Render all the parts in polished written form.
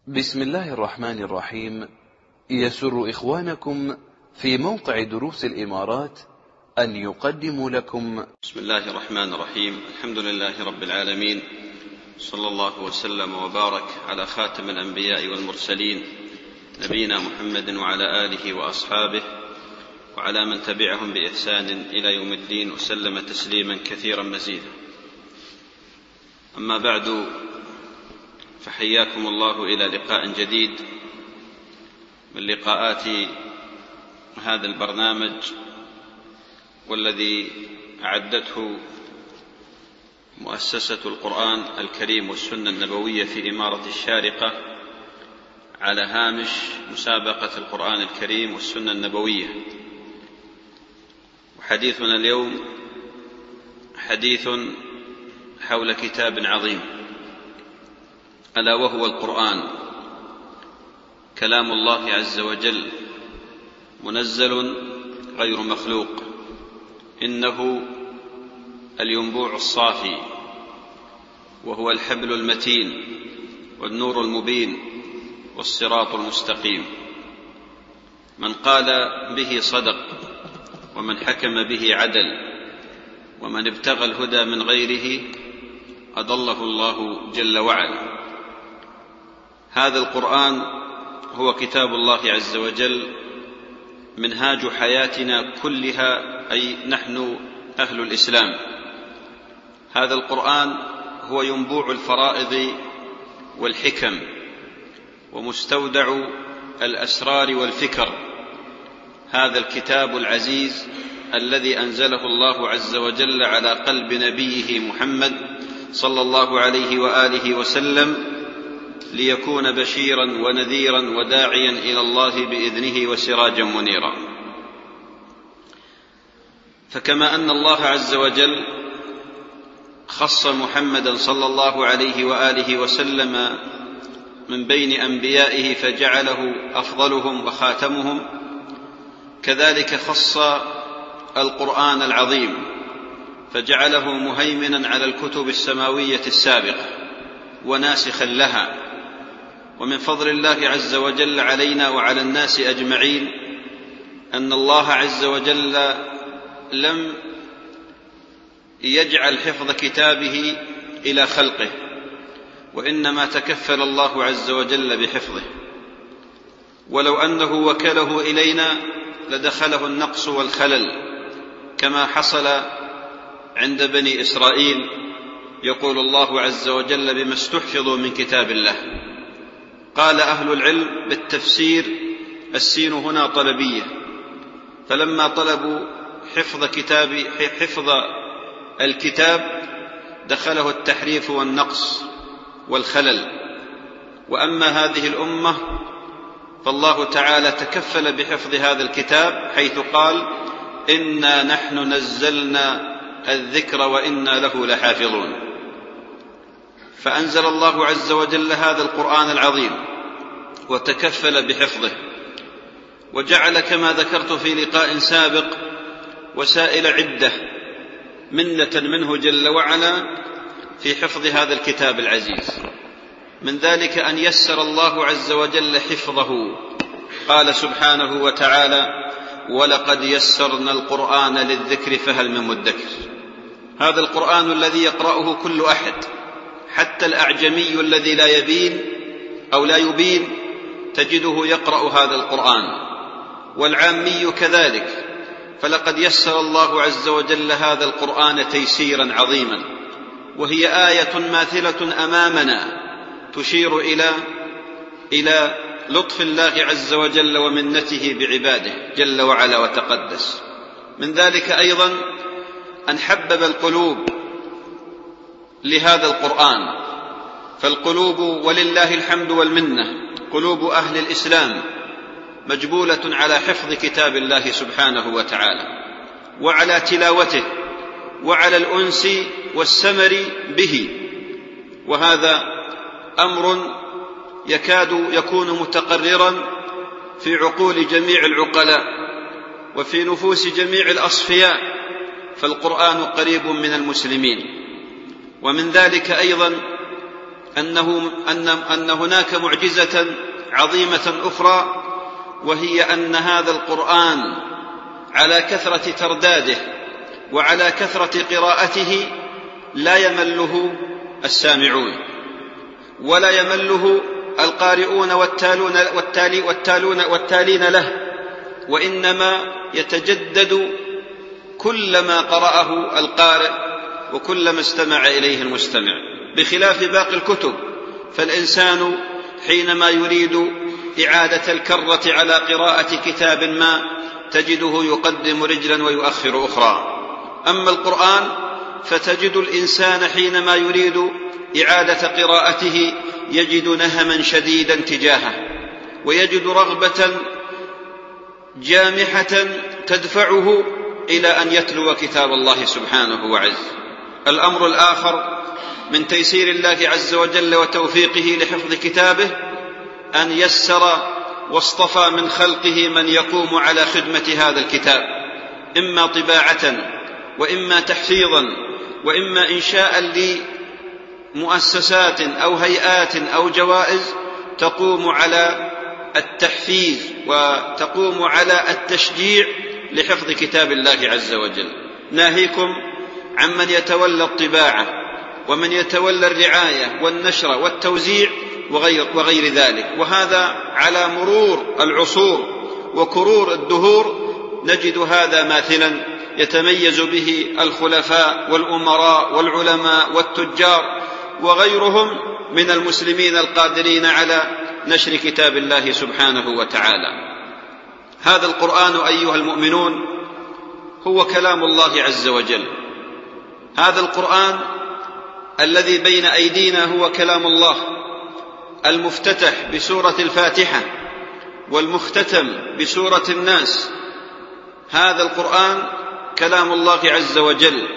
بسم الله الرحمن الرحيم. يسر إخوانكم في موقع دروس الإمارات أن يقدموا لكم بسم الله الرحمن الرحيم. الحمد لله رب العالمين، صلى الله وسلم وبارك على خاتم الأنبياء والمرسلين نبينا محمد وعلى آله وأصحابه وعلى من تبعهم بإحسان إلى يوم الدين وسلم تسليما كثيرا مزيدا. أما بعد، فحياكم الله إلى لقاء جديد من لقاءات هذا البرنامج، والذي أعدته مؤسسة القرآن الكريم والسنة النبوية في إمارة الشارقة على هامش مسابقة القرآن الكريم والسنة النبوية. وحديثنا اليوم حديث حول كتاب عظيم، ألا وهو القرآن، كلام الله عز وجل، منزل غير مخلوق، إنه الينبوع الصافي، وهو الحبل المتين والنور المبين والصراط المستقيم. من قال به صدق، ومن حكم به عدل، ومن ابتغى الهدى من غيره أضله الله جل وعلا. هذا القرآن هو كتاب الله عز وجل، منهاج حياتنا كلها، أي نحن أهل الإسلام. هذا القرآن هو ينبوع الفرائض والحكم، ومستودع الأسرار والفكر. هذا الكتاب العزيز الذي أنزله الله عز وجل على قلب نبيه محمد صلى الله عليه وآله وسلم، ليكون بشيرا ونذيرا وداعيا إلى الله بإذنه وسراجا منيرا. فكما أن الله عز وجل خص محمدا صلى الله عليه وآله وسلم من بين أنبيائه فجعله أفضلهم وخاتمهم، كذلك خص القرآن العظيم فجعله مهيمنا على الكتب السماوية السابقة وناسخا لها. ومن فضل الله عز وجل علينا وعلى الناس أجمعين أن الله عز وجل لم يجعل حفظ كتابه إلى خلقه، وإنما تكفل الله عز وجل بحفظه. ولو أنه وكله إلينا لدخله النقص والخلل، كما حصل عند بني إسرائيل. يقول الله عز وجل بما استحفظوا من كتاب الله. قال أهل العلم بالتفسير: السين هنا طلبية، فلما طلبوا حفظ الكتاب دخله التحريف والنقص والخلل. وأما هذه الأمة فالله تعالى تكفل بحفظ هذا الكتاب، حيث قال: إنا نحن نزلنا الذكر وإنا له لحافظون. فأنزل الله عز وجل هذا القرآن العظيم وتكفل بحفظه، وجعل كما ذكرت في لقاء سابق وسائل عدة منة منه جل وعلا في حفظ هذا الكتاب العزيز. من ذلك أن يسر الله عز وجل حفظه. قال سبحانه وتعالى: ولقد يسرنا القرآن للذكر فهل من مدكر. هذا القرآن الذي يقرأه كل أحد، حتى الأعجمي الذي لا يبين أو لا يبين تجده يقرأ هذا القرآن، والعامي كذلك. فلقد يسر الله عز وجل هذا القرآن تيسيرا عظيما، وهي آية ماثلة أمامنا تشير إلى لطف الله عز وجل ومنته بعباده جل وعلا وتقدس. من ذلك أيضا أن حبب القلوب لهذا القرآن. فالقلوب ولله الحمد والمنة، قلوب أهل الإسلام مجبولة على حفظ كتاب الله سبحانه وتعالى، وعلى تلاوته، وعلى الأنس والسمر به. وهذا أمر يكاد يكون متقررا في عقول جميع العقلاء وفي نفوس جميع الأصفياء، فالقرآن قريب من المسلمين. ومن ذلك أيضا أن هناك معجزة عظيمة أخرى، وهي أن هذا القرآن على كثرة ترداده وعلى كثرة قراءته لا يمله السامعون ولا يمله القارئون والتالين له، وإنما يتجدد كلما قرأه القارئ وكلما استمع إليه المستمع، بخلاف باقي الكتب. فالإنسان حينما يريد إعادة الكرة على قراءة كتاب ما تجده يقدم رجلا ويؤخر أخرى. أما القرآن فتجد الإنسان حينما يريد إعادة قراءته يجد نهما شديدا تجاهه، ويجد رغبة جامحة تدفعه إلى أن يتلو كتاب الله سبحانه وعز. الأمر الآخر من تيسير الله عز وجل وتوفيقه لحفظ كتابه أن يسر واصطفى من خلقه من يقوم على خدمة هذا الكتاب، إما طباعة وإما تحفيظا وإما إنشاء لمؤسسات أو هيئات أو جوائز تقوم على التحفيز وتقوم على التشجيع لحفظ كتاب الله عز وجل. ناهيكم عمن يتولى الطباعة ومن يتولى الرعاية والنشر والتوزيع وغير ذلك. وهذا على مرور العصور وكرور الدهور نجد هذا ماثلا يتميز به الخلفاء والأمراء والعلماء والتجار وغيرهم من المسلمين القادرين على نشر كتاب الله سبحانه وتعالى. هذا القرآن أيها المؤمنون هو كلام الله عز وجل. هذا القرآن الذي بين أيدينا هو كلام الله، المفتتح بسورة الفاتحة والمختتم بسورة الناس. هذا القرآن كلام الله عز وجل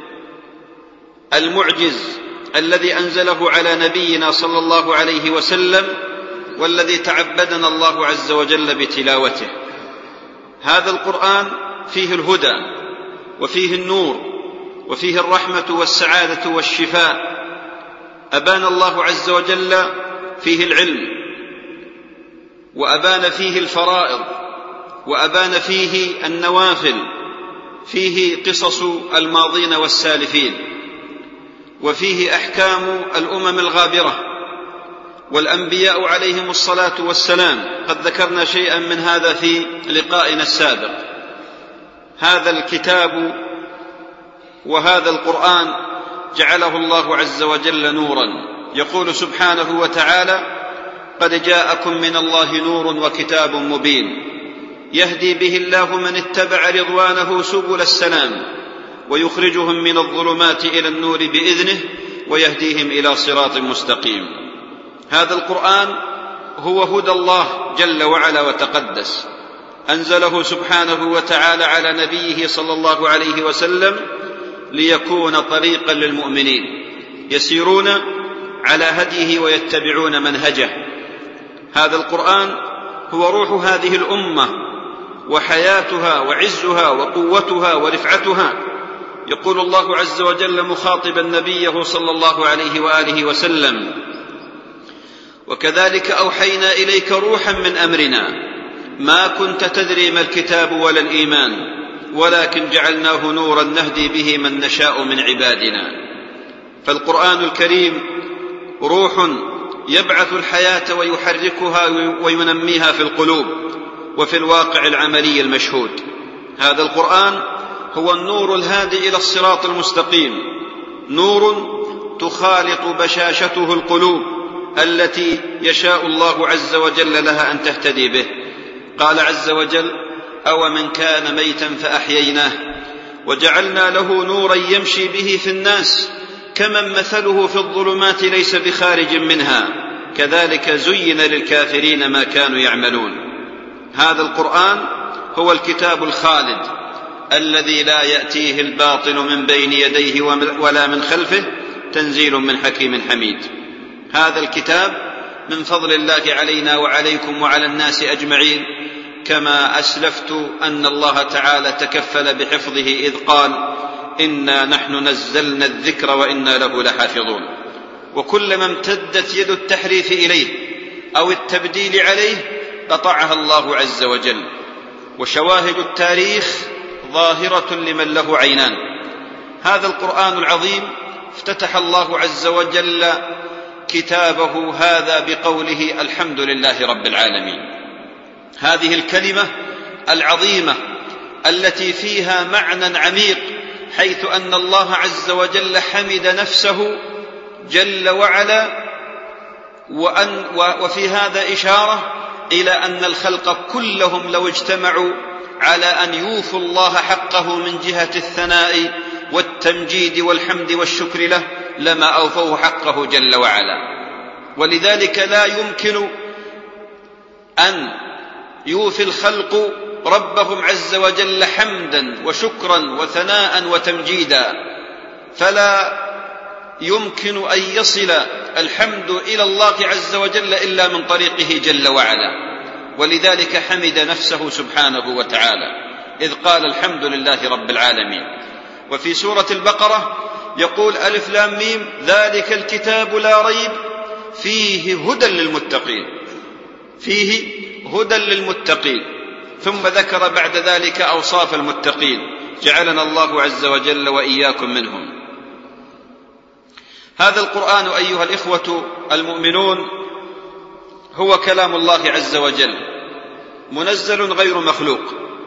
المعجز الذي أنزله على نبينا صلى الله عليه وسلم، والذي تعبدنا الله عز وجل بتلاوته. هذا القرآن فيه الهدى وفيه النور وفيه الرحمة والسعادة والشفاء. أبان الله عز وجل فيه العلم، وأبان فيه الفرائض، وأبان فيه النوافل، فيه قصص الماضين والسالفين، وفيه أحكام الأمم الغابرة والأنبياء عليهم الصلاة والسلام. قد ذكرنا شيئا من هذا في لقائنا السابق. هذا الكتاب وهذا القرآن جعله الله عز وجل نورا. يقول سبحانه وتعالى: قد جاءكم من الله نور وكتاب مبين يهدي به الله من اتبع رضوانه سبل السلام ويخرجهم من الظلمات إلى النور بإذنه ويهديهم إلى صراط مستقيم. هذا القرآن هو هدى الله جل وعلا وتقدس، أنزله سبحانه وتعالى على نبيه صلى الله عليه وسلم ليكون طريقا للمؤمنين يسيرون على هديه ويتبعون منهجه. هذا القرآن هو روح هذه الأمة وحياتها وعزها وقوتها ورفعتها. يقول الله عز وجل مخاطبا نبيه صلى الله عليه وآله وسلم: وكذلك أوحينا إليك روحا من أمرنا ما كنت تدري ما الكتاب ولا الإيمان ولكن جعلناه نورا نهدي به من نشاء من عبادنا. فالقرآن الكريم روح يبعث الحياة ويحركها وينميها في القلوب وفي الواقع العملي المشهود. هذا القرآن هو النور الهادي إلى الصراط المستقيم، نور تخالط بشاشته القلوب التي يشاء الله عز وجل لها أن تهتدي به. قال عز وجل: أومن كان ميتا فأحييناه وجعلنا له نورا يمشي به في الناس كمن مثله في الظلمات ليس بخارج منها كذلك زين للكافرين ما كانوا يعملون. هذا القرآن هو الكتاب الخالد الذي لا يأتيه الباطل من بين يديه ولا من خلفه، تنزيل من حكيم حميد. هذا الكتاب من فضل الله علينا وعليكم وعلى الناس أجمعين، كما أسلفت أن الله تعالى تكفل بحفظه إذ قال: إنا نحن نزلنا الذكر وإنا له لحافظون. وكلما امتدت يد التحريف إليه أو التبديل عليه قطعها الله عز وجل. وشواهد التاريخ ظاهرة لمن له عينان. هذا القرآن العظيم افتتح الله عز وجل كتابه هذا بقوله الحمد لله رب العالمين. هذه الكلمة العظيمة التي فيها معنى عميق، حيث أن الله عز وجل حمد نفسه جل وعلا، وفي هذا إشارة إلى أن الخلق كلهم لو اجتمعوا على أن يوفوا الله حقه من جهة الثناء والتمجيد والحمد والشكر له لما أوفوه حقه جل وعلا. ولذلك لا يمكن أن يوفي الخلق ربهم عز وجل حمدا وشكرا وثناء وتمجيدا، فلا يمكن أن يصل الحمد إلى الله عز وجل إلا من طريقه جل وعلا. ولذلك حمد نفسه سبحانه وتعالى إذ قال الحمد لله رب العالمين. وفي سورة البقرة يقول ألف لام ميم ذلك الكتاب لا ريب فيه هدى للمتقين، فيه هدى للمتقين، ثم ذكر بعد ذلك أوصاف المتقين، جعلنا الله عز وجل وإياكم منهم. هذا القرآن أيها الإخوة المؤمنون هو كلام الله عز وجل منزل غير مخلوق.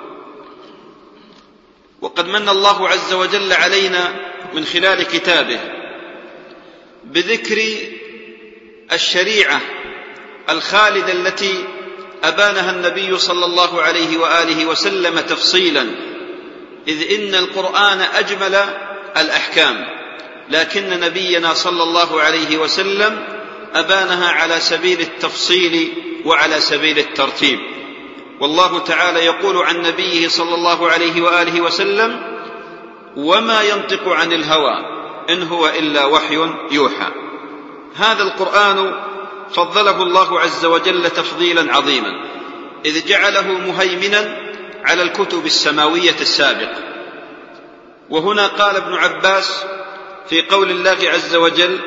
وقد من الله عز وجل علينا من خلال كتابه بذكر الشريعة الخالدة التي أبانها النبي صلى الله عليه وآله وسلم تفصيلا، إذ إن القرآن أجمل الأحكام، لكن نبينا صلى الله عليه وسلم أبانها على سبيل التفصيل وعلى سبيل الترتيب. والله تعالى يقول عن نبيه صلى الله عليه وآله وسلم وما ينطق عن الهوى إن هو إلا وحي يوحى. هذا القرآن فضله الله عز وجل تفضيلا عظيما، إذ جعله مهيمنا على الكتب السماوية السابقة. وهنا قال ابن عباس في قول الله عز وجل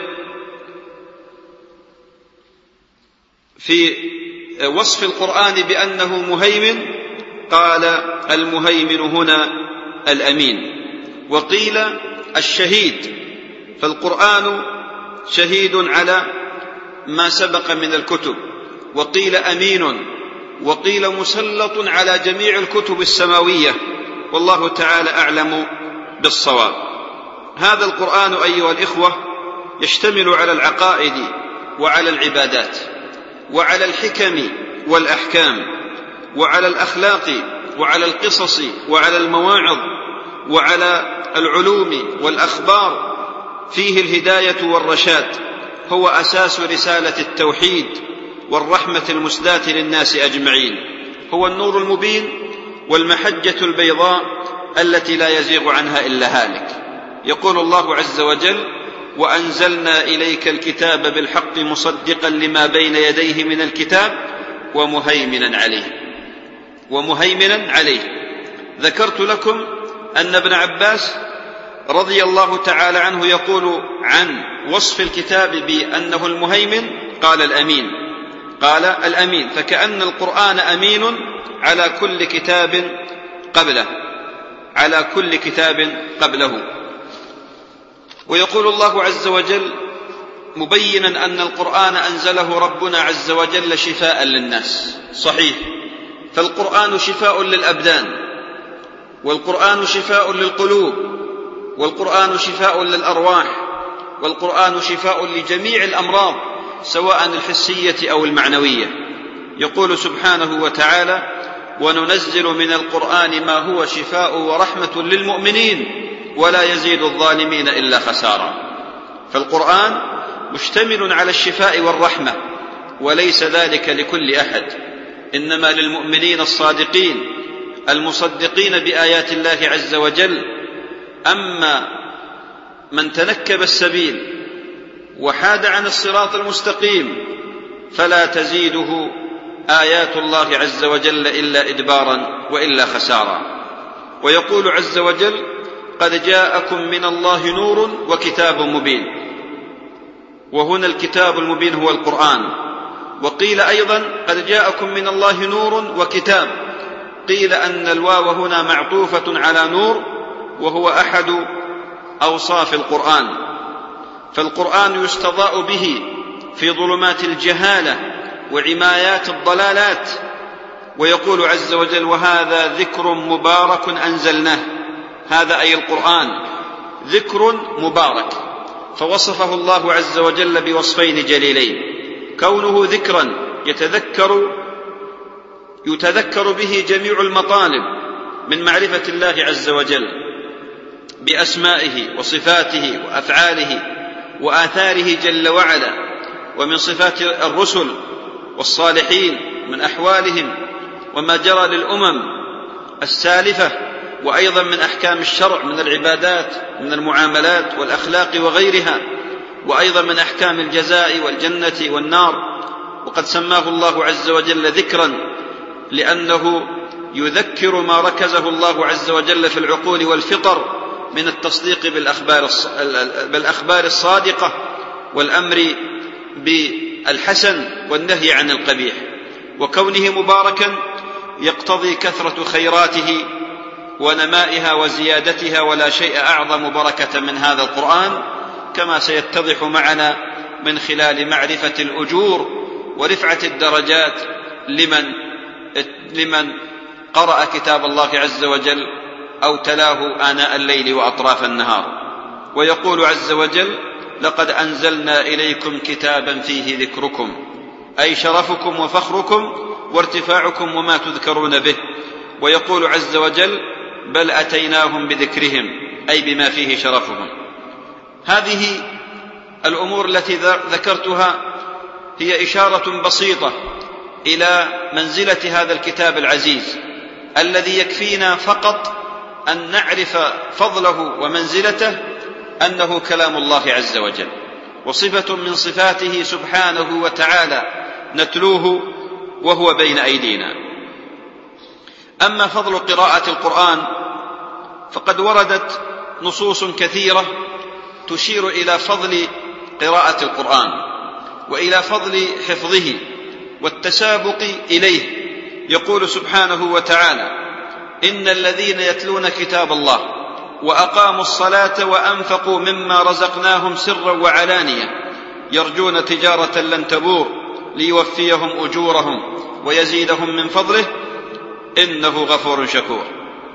في وصف القرآن بأنه مهيمن، قال المهيمن هنا الأمين، وقيل الشهيد، فالقرآن شهيد على ما سبق من الكتب، وقيل أمين، وقيل مسلط على جميع الكتب السماوية، والله تعالى أعلم بالصواب. هذا القرآن أيها الإخوة يشتمل على العقائد وعلى العبادات وعلى الحكم والأحكام وعلى الأخلاق وعلى القصص وعلى المواعظ وعلى العلوم والأخبار، فيه الهداية والرشاد، هو أساس رسالة التوحيد والرحمة المسداة للناس أجمعين، هو النور المبين والمحجة البيضاء التي لا يزيغ عنها إلا هالك. يقول الله عز وجل وأنزلنا إليك الكتاب بالحق مصدقا لما بين يديه من الكتاب ومهيمنا عليه. ذكرت لكم أن ابن عباس رضي الله تعالى عنه يقول عن وصف الكتاب بأنه المهيمن قال الأمين، فكأن القرآن أمين على كل كتاب قبله. ويقول الله عز وجل مبينا أن القرآن أنزله ربنا عز وجل شفاء للناس، صحيح، فالقرآن شفاء للأبدان، والقرآن شفاء للقلوب، والقرآن شفاء للأرواح، والقرآن شفاء لجميع الأمراض سواء الحسية أو المعنوية. يقول سبحانه وتعالى وننزل من القرآن ما هو شفاء ورحمة للمؤمنين ولا يزيد الظالمين إلا خسارا. فالقرآن مشتمل على الشفاء والرحمة، وليس ذلك لكل أحد، إنما للمؤمنين الصادقين المصدقين بآيات الله عز وجل. أما من تنكب السبيل وحاد عن الصراط المستقيم فلا تزيده آيات الله عز وجل إلا إدبارا وإلا خسارا. ويقول عز وجل قد جاءكم من الله نور وكتاب مبين. وهنا الكتاب المبين هو القرآن. وقيل أيضا قد جاءكم من الله نور وكتاب. قيل أن الواو هنا معطوفة على نور، وهو أحد أوصاف القرآن، فالقرآن يستضاء به في ظلمات الجهالة وعمايات الضلالات. ويقول عز وجل: وهذا ذكر مبارك أنزلناه. هذا أي القرآن ذكر مبارك، فوصفه الله عز وجل بوصفين جليلين: كونه ذكرا يتذكر به جميع المطالب من معرفة الله عز وجل بأسمائه وصفاته وأفعاله وآثاره جل وعلا، ومن صفات الرسل والصالحين من أحوالهم وما جرى للأمم السالفة، وأيضا من أحكام الشرع من العبادات من المعاملات والأخلاق وغيرها، وأيضا من أحكام الجزاء والجنة والنار. وقد سماه الله عز وجل ذكرا لأنه يذكر ما ركزه الله عز وجل في العقول والفطر من التصديق بالأخبار الصادقة والأمر بالحسن والنهي عن القبيح. وكونه مباركا يقتضي كثرة خيراته ونمائها وزيادتها، ولا شيء أعظم بركة من هذا القرآن، كما سيتضح معنا من خلال معرفة الأجور ورفعة الدرجات لمن قرأ كتاب الله عز وجل أو تلاه آناء الليل وأطراف النهار. ويقول عز وجل: لقد أنزلنا إليكم كتابا فيه ذكركم، أي شرفكم وفخركم وارتفاعكم وما تذكرون به. ويقول عز وجل: بل أتيناهم بذكرهم، أي بما فيه شرفهم. هذه الأمور التي ذكرتها هي إشارة بسيطة إلى منزلة هذا الكتاب العزيز، الذي يكفينا فقط أن نعرف فضله ومنزلته، أنه كلام الله عز وجل وصفة من صفاته سبحانه وتعالى نتلوه وهو بين أيدينا. أما فضل قراءة القرآن فقد وردت نصوص كثيرة تشير إلى فضل قراءة القرآن وإلى فضل حفظه والتسابق إليه. يقول سبحانه وتعالى: إن الذين يتلون كتاب الله وأقاموا الصلاة وأنفقوا مما رزقناهم سرا وعلانية يرجون تجارة لن تبور ليوفيهم أجورهم ويزيدهم من فضله إنه غفور شكور.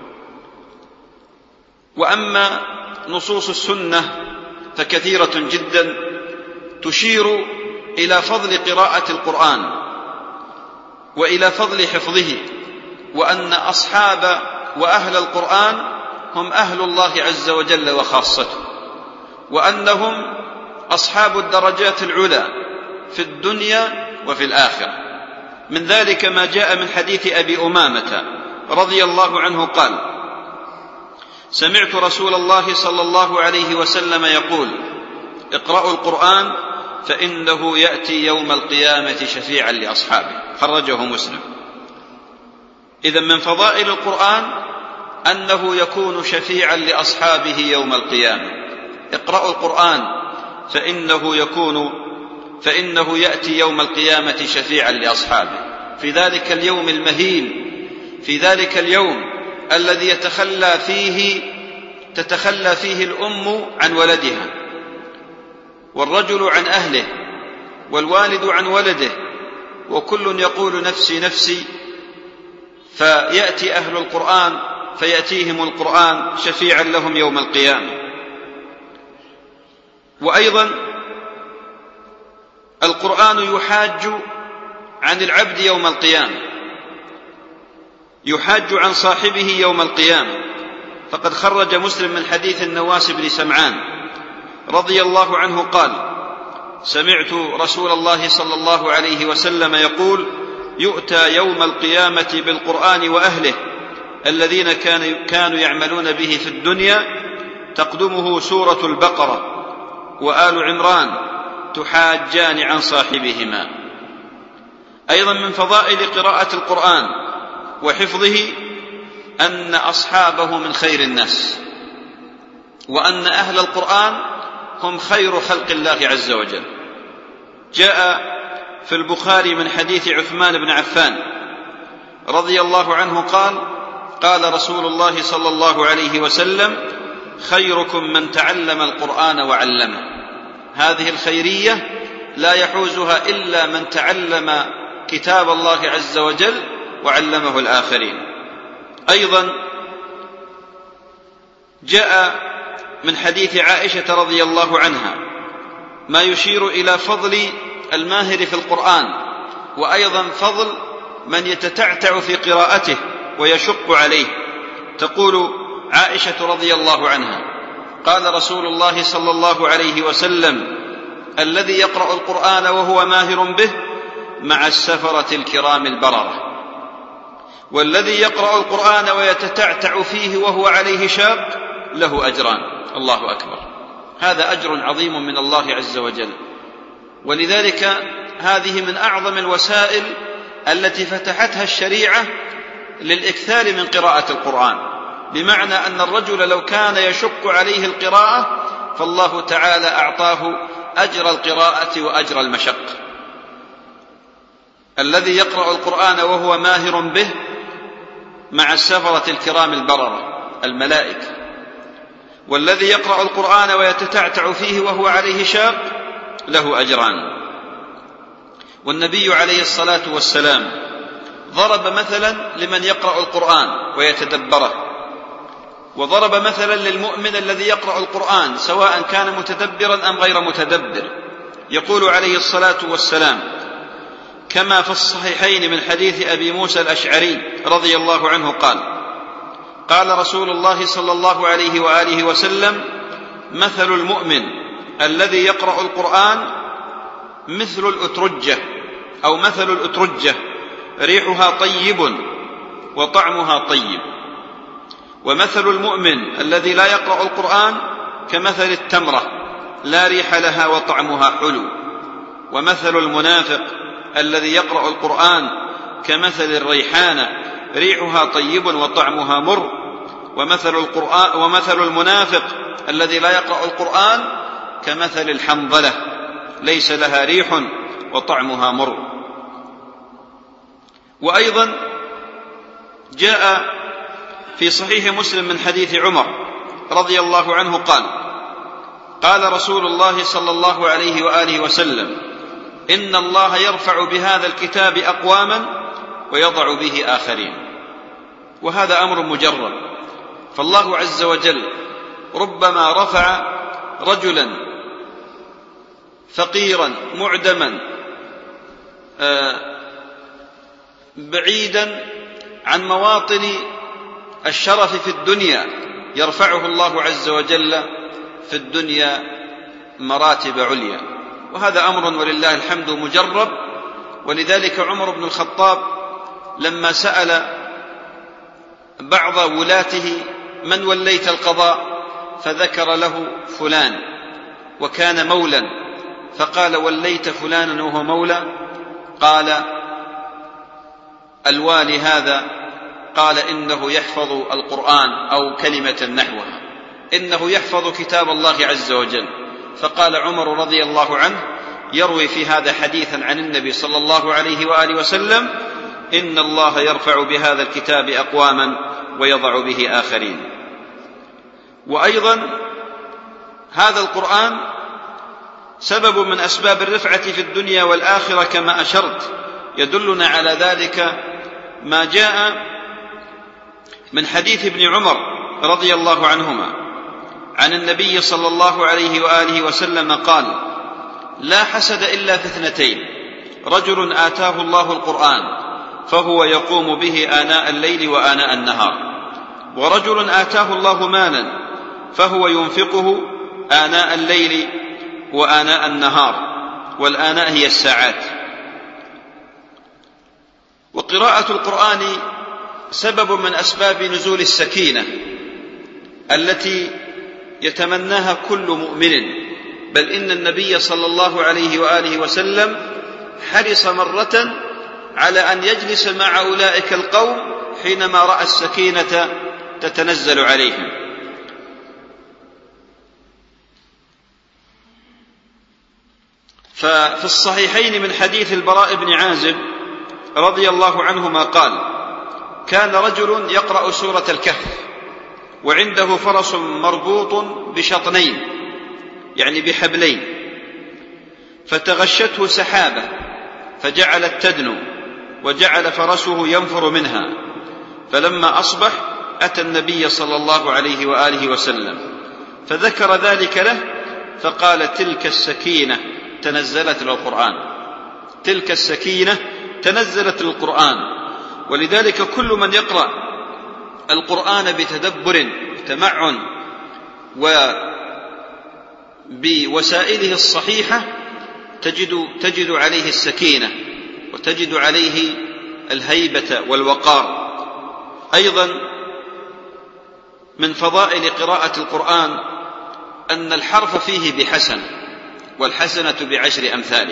وأما نصوص السنة فكثيرة جدا تشير إلى فضل قراءة القرآن وإلى فضل حفظه، وأن أصحاب وأهل القرآن هم أهل الله عز وجل وخاصته، وأنهم أصحاب الدرجات العلى في الدنيا وفي الآخرة. من ذلك ما جاء من حديث أبي أمامة رضي الله عنه قال: سمعت رسول الله صلى الله عليه وسلم يقول: اقرأوا القرآن فإنه يأتي يوم القيامة شفيعا لأصحابه. خرجه مسلم. إذن من فضائل القرآن أنه يكون شفيعا لأصحابه يوم القيامة. اقرأوا القرآن فإنه يأتي يوم القيامة شفيعا لأصحابه في ذلك اليوم المهين، في ذلك اليوم الذي تتخلى فيه الأم عن ولدها، والرجل عن أهله، والوالد عن ولده، وكل يقول نفسي نفسي، فيأتي أهل القرآن فيأتيهم القرآن شفيعا لهم يوم القيامة. وأيضا القرآن يحاج عن العبد يوم القيامة، يحاج عن صاحبه يوم القيامة. فقد خرج مسلم من حديث النواس بن سمعان رضي الله عنه قال: سمعت رسول الله صلى الله عليه وسلم يقول: يؤتى يوم القيامة بالقرآن وأهله الذين كانوا يعملون به في الدنيا، تقدمه سورة البقرة وآل عمران تحاجان عن صاحبهما. أيضا من فضائل قراءة القرآن وحفظه أن أصحابه من خير الناس، وأن أهل القرآن هم خير خلق الله عز وجل، جاء في البخاري من حديث عثمان بن عفان رضي الله عنه قال: قال رسول الله صلى الله عليه وسلم: خيركم من تعلم القرآن وعلمه. هذه الخيرية لا يحوزها إلا من تعلم كتاب الله عز وجل وعلمه الآخرين. أيضا جاء من حديث عائشة رضي الله عنها ما يشير إلى فضل الماهر في القرآن، وأيضا فضل من يتتعتع في قراءته ويشق عليه. تقول عائشة رضي الله عنها: قال رسول الله صلى الله عليه وسلم: الذي يقرأ القرآن وهو ماهر به مع السفرة الكرام البررة، والذي يقرأ القرآن ويتتعتع فيه وهو عليه شاق له أجران. الله أكبر، هذا أجر عظيم من الله عز وجل. ولذلك هذه من أعظم الوسائل التي فتحتها الشريعة للإكثار من قراءة القرآن، بمعنى أن الرجل لو كان يشق عليه القراءة فالله تعالى أعطاه أجر القراءة وأجر المشق. الذي يقرأ القرآن وهو ماهر به مع السفرة الكرام البررة الملائكة، والذي يقرأ القرآن ويتتعتع فيه وهو عليه شاق له أجران. والنبي عليه الصلاة والسلام ضرب مثلا لمن يقرأ القرآن ويتدبره، وضرب مثلا للمؤمن الذي يقرأ القرآن سواء كان متدبرا أم غير متدبر. يقول عليه الصلاة والسلام كما في الصحيحين من حديث أبي موسى الأشعري رضي الله عنه قال: قال رسول الله صلى الله عليه وآله وسلم: مثل المؤمن الذي يقرأ القرآن مثل الأترجة أو مثل الأترجة ريحها طيب وطعمها طيب. ومثل المؤمن الذي لا يقرأ القرآن كمثل التمرة لا ريح لها وطعمها حلو. ومثل المنافق الذي يقرأ القرآن كمثل الريحانة ريحها طيب وطعمها مر. ومثل المنافق الذي لا يقرأ القرآن كمثل الحنظلة ليس لها ريح وطعمها مر. وأيضا جاء في صحيح مسلم من حديث عمر رضي الله عنه قال: قال رسول الله صلى الله عليه وآله وسلم: إن الله يرفع بهذا الكتاب أقواما ويضع به آخرين. وهذا أمر مجرد، فالله عز وجل ربما رفع رجلا فقيرا معدما بعيدا عن مواطن الشرف في الدنيا، يرفعه الله عز وجل في الدنيا مراتب عليا. وهذا أمر ولله الحمد مجرب. ولذلك عمر بن الخطاب لما سأل بعض ولاته: من وليت القضاء؟ فذكر له فلان وكان مولا، فقال: وليت فلانا وهو مولى؟ قال: الوالي هذا؟ قال: إنه يحفظ القرآن، أو كلمة نحوها، إنه يحفظ كتاب الله عز وجل. فقال عمر رضي الله عنه يروي في هذا حديثا عن النبي صلى الله عليه وآله وسلم: إن الله يرفع بهذا الكتاب أقواما ويضع به آخرين. وأيضا هذا القرآن سبب من أسباب الرفعة في الدنيا والآخرة كما أشرت. يدلنا على ذلك ما جاء من حديث ابن عمر رضي الله عنهما عن النبي صلى الله عليه وآله وسلم قال: لا حسد إلا في اثنتين: رجل آتاه الله القرآن فهو يقوم به آناء الليل وآناء النهار، ورجل آتاه الله مالا فهو ينفقه آناء الليل وآناء النهار، والآناء هي الساعات. وقراءة القرآن سبب من أسباب نزول السكينة التي يتمناها كل مؤمن، بل إن النبي صلى الله عليه وآله وسلم حرص مرة على أن يجلس مع أولئك القوم حينما رأى السكينة تتنزل عليهم. ففي الصحيحين من حديث البراء بن عازب رضي الله عنهما قال: كان رجل يقرأ سورة الكهف وعنده فرس مربوط بشطنين، يعني بحبلين، فتغشته سحابة فجعلت تدنو وجعل فرسه ينفر منها، فلما أصبح أتى النبي صلى الله عليه وآله وسلم فذكر ذلك له، فقال: تلك السكينة تنزلت القرآن، تلك السكينة تنزلت القرآن. ولذلك كل من يقرأ القرآن بتدبر تمعن وبوسائله الصحيحة تجد عليه السكينة وتجد عليه الهيبة والوقار. أيضا من فضائل قراءة القرآن أن الحرف فيه بحسن، والحسنة بعشر أمثاله.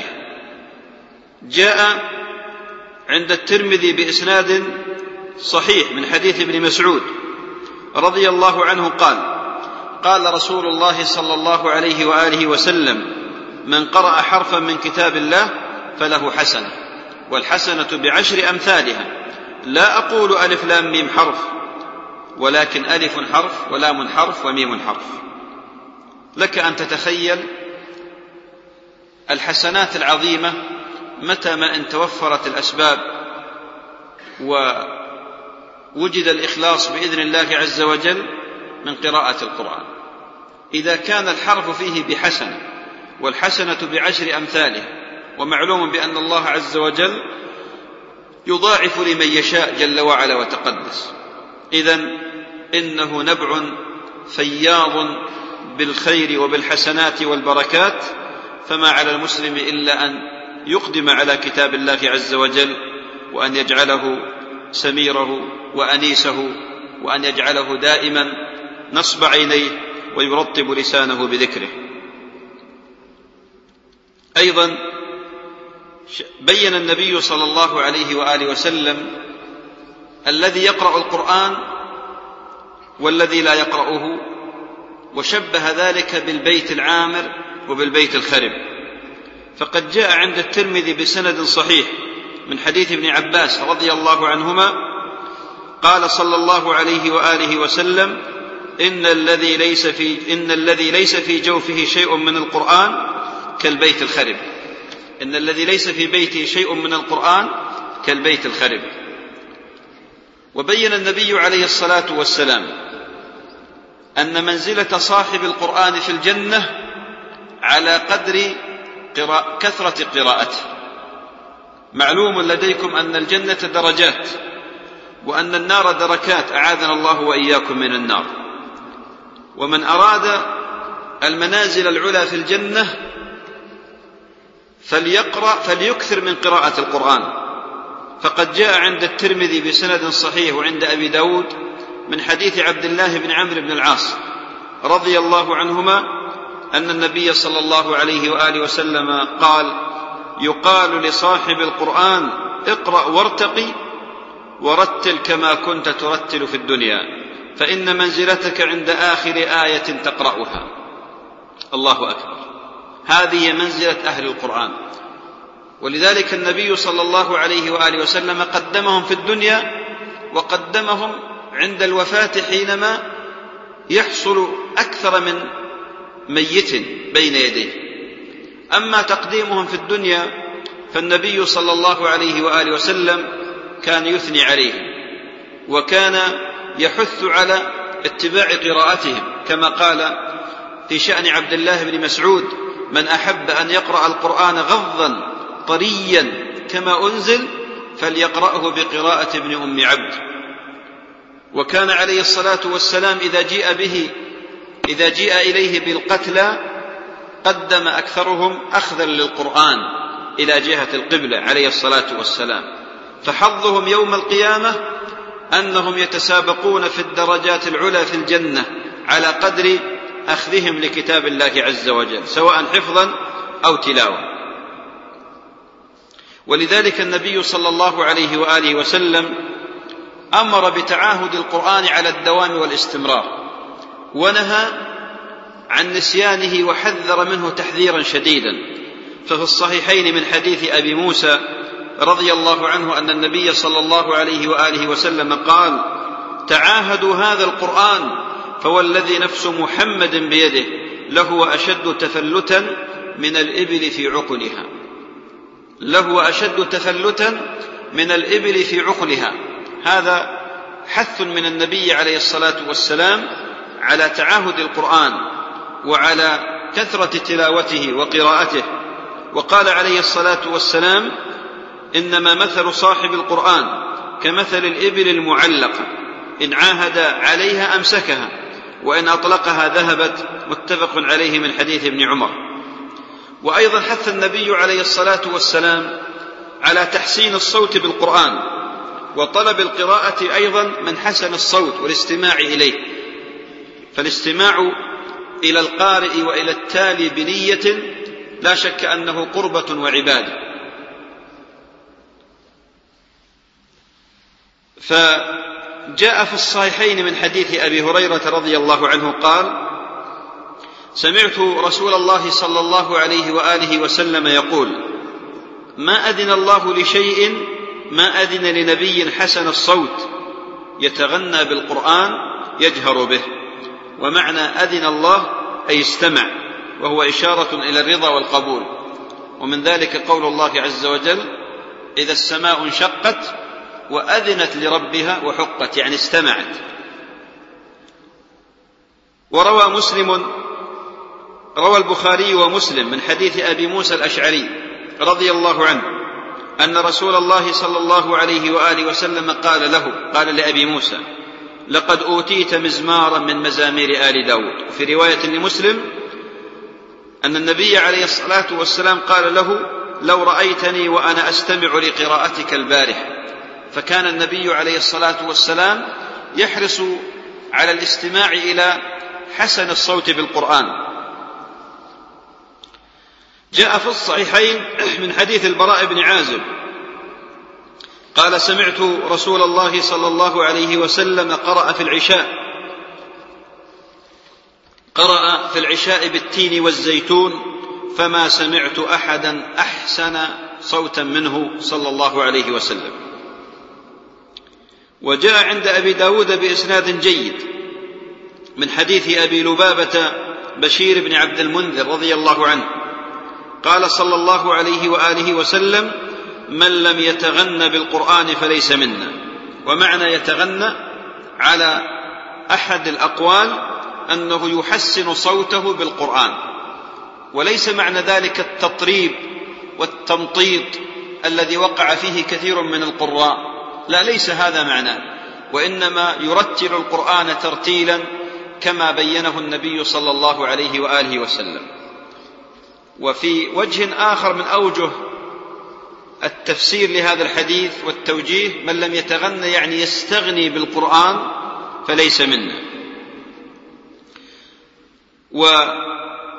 جاء عند الترمذي بإسناد صحيح من حديث ابن مسعود رضي الله عنه قال: قال رسول الله صلى الله عليه وآله وسلم: من قرأ حرفا من كتاب الله فله حسنة، والحسنة بعشر أمثالها، لا أقول ألف لام ميم حرف، ولكن ألف حرف ولام حرف وميم حرف. لك أن تتخيل الحسنات العظيمة متى ما ان توفرت الأسباب ووجد الإخلاص بإذن الله عز وجل من قراءة القرآن. إذا كان الحرف فيه بحسنة والحسنة بعشر أمثاله، ومعلوم بأن الله عز وجل يضاعف لمن يشاء جل وعلا وتقدس، إذن إنه نبع فياض بالخير وبالحسنات والبركات، فما على المسلم إلا أن يقدم على كتاب الله عز وجل، وأن يجعله سميره وأنيسه، وأن يجعله دائما نصب عينيه ويرطب لسانه بذكره. أيضا بين النبي صلى الله عليه وآله وسلم الذي يقرأ القرآن والذي لا يقرأه، وشبه ذلك بالبيت العامر وبالبيت الخرب. فقد جاء عند الترمذي بسند صحيح من حديث ابن عباس رضي الله عنهما قال صلى الله عليه وآله وسلم: إن الذي ليس في جوفه شيء من القرآن كالبيت الخرب. إن الذي ليس في بيته شيء من القرآن كالبيت الخرب. وبين النبي عليه الصلاة والسلام أن منزلة صاحب القرآن في الجنة على قدر كثرة قراءته. معلوم لديكم أن الجنة درجات، وأن النار دركات، أعاذنا الله وإياكم من النار. ومن أراد المنازل العلى في الجنة فليكثر من قراءة القرآن. فقد جاء عند الترمذي بسند صحيح وعند أبي داود من حديث عبد الله بن عمرو بن العاص رضي الله عنهما أن النبي صلى الله عليه وآله وسلم قال: يقال لصاحب القرآن: اقرأ وارتقي ورتل كما كنت ترتل في الدنيا، فإن منزلتك عند آخر آية تقرأها. الله أكبر. هذه منزلة أهل القرآن. ولذلك النبي صلى الله عليه وآله وسلم قدمهم في الدنيا وقدمهم عند الوفاة حينما يحصل أكثر من ميت بين يديه. أما تقديمهم في الدنيا فالنبي صلى الله عليه وآله وسلم كان يثني عليهم، وكان يحث على اتباع قراءتهم، كما قال في شأن عبد الله بن مسعود: من أحب أن يقرأ القرآن غضا طريا كما أنزل فليقرأه بقراءة ابن أم عبد. وكان عليه الصلاة والسلام إذا جيء إليه بالقتلى قدم أكثرهم أخذا للقرآن إلى جهة القبلة عليه الصلاة والسلام. فحظهم يوم القيامة أنهم يتسابقون في الدرجات العلى في الجنة على قدر أخذهم لكتاب الله عز وجل، سواء حفظا أو تلاوة. ولذلك النبي صلى الله عليه وآله وسلم أمر بتعاهد القرآن على الدوام والاستمرار، ونهى عن نسيانه وحذر منه تحذيرا شديدا، ففي الصحيحين من حديث أبي موسى رضي الله عنه أن النبي صلى الله عليه وآله وسلم قال: تعاهدوا هذا القرآن فوالذي نفس محمد بيده لهو أشد تفلتا من الإبل في عقلها. لهو أشد تفلتا من الإبل في عقلها. هذا حث من النبي عليه الصلاة والسلام على تعاهد القرآن وعلى كثرة تلاوته وقراءته. وقال عليه الصلاة والسلام: إنما مثل صاحب القرآن كمثل الإبل المعلقة إن عاهد عليها أمسكها وإن أطلقها ذهبت. متفق عليه من حديث ابن عمر. وأيضا حث النبي عليه الصلاة والسلام على تحسين الصوت بالقرآن وطلب القراءة أيضا من حسن الصوت والاستماع إليه. فالاستماع إلى القارئ وإلى التالي بنية لا شك أنه قربة وعبادة. فجاء في الصحيحين من حديث أبي هريرة رضي الله عنه قال: سمعت رسول الله صلى الله عليه وآله وسلم يقول: ما أذن الله لشيء ما أذن لنبي حسن الصوت يتغنى بالقرآن يجهر به. ومعنى أذن الله أي استمع، وهو إشارة إلى الرضا والقبول. ومن ذلك قول الله عز وجل: إذا السماء انشقت وأذنت لربها وحقت، يعني استمعت. روى البخاري ومسلم من حديث أبي موسى الأشعري رضي الله عنه أن رسول الله صلى الله عليه وآله وسلم قال لأبي موسى: لقد أوتيت مزمارا من مزامير آل داود. في رواية لمسلم أن النبي عليه الصلاة والسلام قال له: لو رأيتني وأنا أستمع لقراءتك البارحة. فكان النبي عليه الصلاة والسلام يحرص على الاستماع إلى حسن الصوت بالقرآن. جاء في الصحيحين من حديث البراء بن عازب قال: سمعت رسول الله صلى الله عليه وسلم قرأ في العشاء بالتين والزيتون فما سمعت أحدا أحسن صوتا منه صلى الله عليه وسلم. وجاء عند أبي داود بإسناد جيد من حديث أبي لبابة بشير بن عبد المنذر رضي الله عنه قال صلى الله عليه وآله وسلم: من لم يتغن بالقرآن فليس منا. ومعنى يتغنى على أحد الأقوال أنه يحسن صوته بالقرآن، وليس معنى ذلك التطريب والتمطيط الذي وقع فيه كثير من القراء، لا، ليس هذا معناه، وإنما يرتل القرآن ترتيلا كما بينه النبي صلى الله عليه وآله وسلم. وفي وجه آخر من أوجه التفسير لهذا الحديث والتوجيه: من لم يتغنى يعني يستغني بالقرآن فليس منا. وقال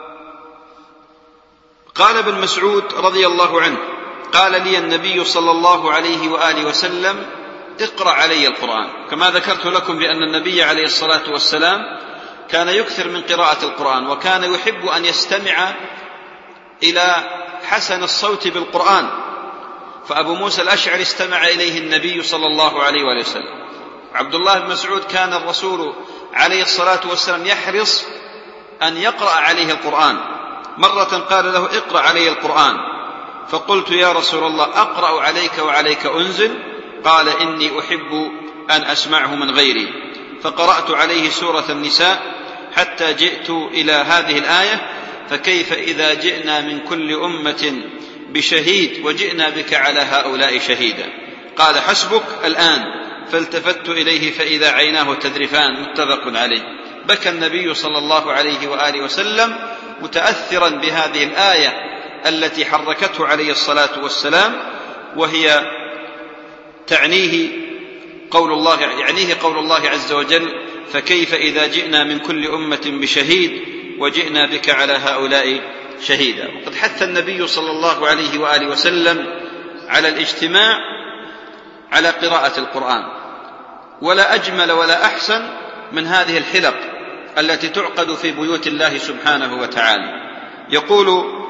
ابن مسعود رضي الله عنه: قال لي النبي صلى الله عليه وآله وسلم: اقرأ علي القرآن. كما ذكرت لكم بأن النبي عليه الصلاة والسلام كان يكثر من قراءة القرآن، وكان يحب أن يستمع إلى حسن الصوت بالقرآن. فأبو موسى الأشعري استمع إليه النبي صلى الله عليه وآله وسلم. عبد الله بن مسعود كان الرسول عليه الصلاة والسلام يحرص أن يقرأ عليه القرآن. مرة قال له: اقرأ علي القرآن. فقلت: يا رسول الله، أقرأ عليك وعليك أنزل؟ قال: إني أحب أن أسمعه من غيري. فقرأت عليه سورة النساء حتى جئت إلى هذه الآية: فكيف إذا جئنا من كل أمة بشهيد وجئنا بك على هؤلاء شهيدا. قال: حسبك الآن. فالتفت إليه فإذا عيناه تذرفان. متفق عليه. بكى النبي صلى الله عليه وآله وسلم متأثرا بهذه الآية التي حركته عليه الصلاة والسلام، وهي يعنيه قول الله عز وجل: فكيف إذا جئنا من كل أمة بشهيد وجئنا بك على هؤلاء شهيدا. وقد حث النبي صلى الله عليه وآله وسلم على الاجتماع على قراءة القرآن، ولا أجمل ولا أحسن من هذه الحلق التي تعقد في بيوت الله سبحانه وتعالى. يقول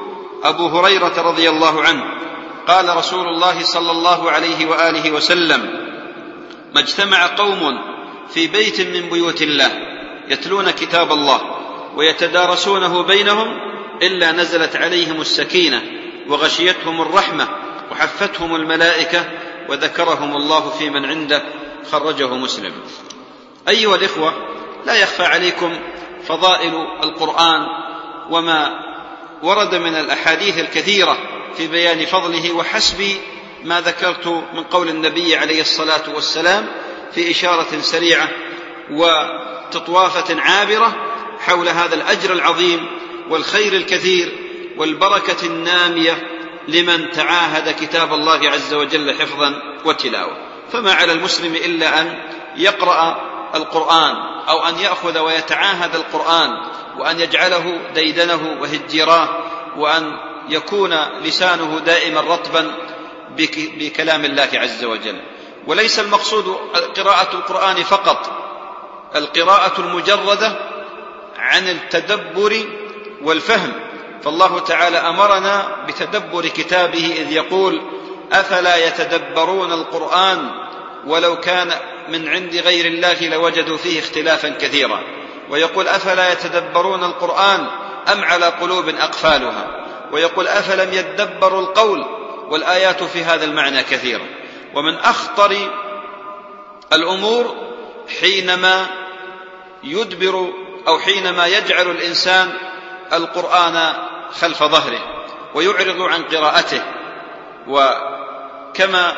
أبو هريرة رضي الله عنه قال رسول الله صلى الله عليه وآله وسلم: ما اجتمع قوم في بيت من بيوت الله يتلون كتاب الله ويتدارسونه بينهم إلا نزلت عليهم السكينة وغشيتهم الرحمة وحفتهم الملائكة وذكرهم الله في من عنده. خرجه مسلم. أيها الإخوة، لا يخفى عليكم فضائل القرآن وما ورد من الأحاديث الكثيرة في بيان فضله، وحسب ما ذكرت من قول النبي عليه الصلاة والسلام في إشارة سريعة وتطوافة عابرة حول هذا الأجر العظيم والخير الكثير والبركة النامية لمن تعاهد كتاب الله عز وجل حفظا وتلاوة. فما على المسلم إلا أن يقرأ القرآن أو أن يأخذ ويتعاهد القرآن، وأن يجعله ديدنه وهجراه، وأن يكون لسانه دائما رطبا بكلام الله عز وجل. وليس المقصود قراءة القرآن فقط القراءة المجردة عن التدبر والفهم، فالله تعالى أمرنا بتدبر كتابه إذ يقول: أفلا يتدبرون القرآن ولو كان من عند غير الله لوجدوا فيه اختلافا كثيرا. ويقول: أفلا يتدبرون القرآن أم على قلوب أقفالها. ويقول: أفلم يدبروا القول. والآيات في هذا المعنى كثيرة. ومن أخطر الأمور حينما يدبر أو حينما يجعل الإنسان القرآن خلف ظهره ويعرض عن قراءته. وكما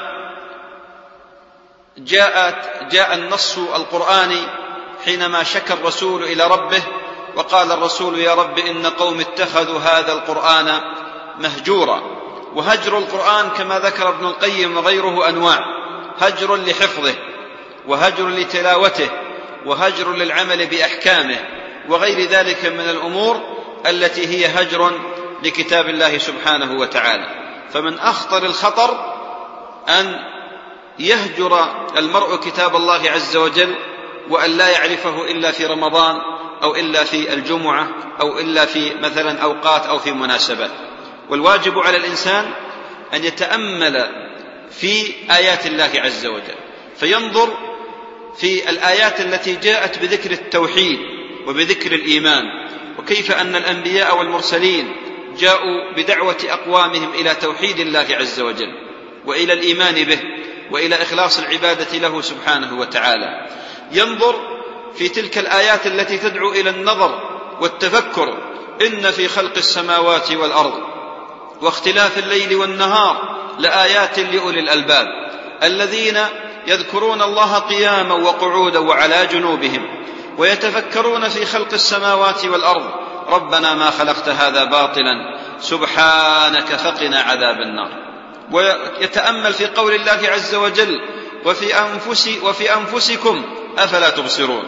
جاء النص القرآني حينما شكى الرسول إلى ربه وقال الرسول: يا رب إن قوم اتخذوا هذا القرآن مهجورا. وهجر القرآن كما ذكر ابن القيم وغيره أنواع: هجر لحفظه، وهجر لتلاوته، وهجر للعمل بأحكامه، وغير ذلك من الأمور التي هي هجر لكتاب الله سبحانه وتعالى. فمن أخطر الخطر أن يهجر المرء كتاب الله عز وجل وأن لا يعرفه إلا في رمضان أو إلا في الجمعة أو إلا في مثلا أوقات أو في مناسبات. والواجب على الإنسان أن يتأمل في آيات الله عز وجل، فينظر في الآيات التي جاءت بذكر التوحيد وبذكر الإيمان، وكيف أن الأنبياء والمرسلين جاءوا بدعوة أقوامهم إلى توحيد الله عز وجل وإلى الإيمان به وإلى إخلاص العبادة له سبحانه وتعالى. ينظر في تلك الآيات التي تدعو إلى النظر والتفكر: إن في خلق السماوات والأرض واختلاف الليل والنهار لآيات لأولي الألباب الذين يذكرون الله قياما وقعودا وعلى جنوبهم ويتفكرون في خلق السماوات والأرض ربنا ما خلقت هذا باطلا سبحانك فقنا عذاب النار. ويتأمل في قول الله عز وجل: وفي أنفسكم أفلا تبصرون.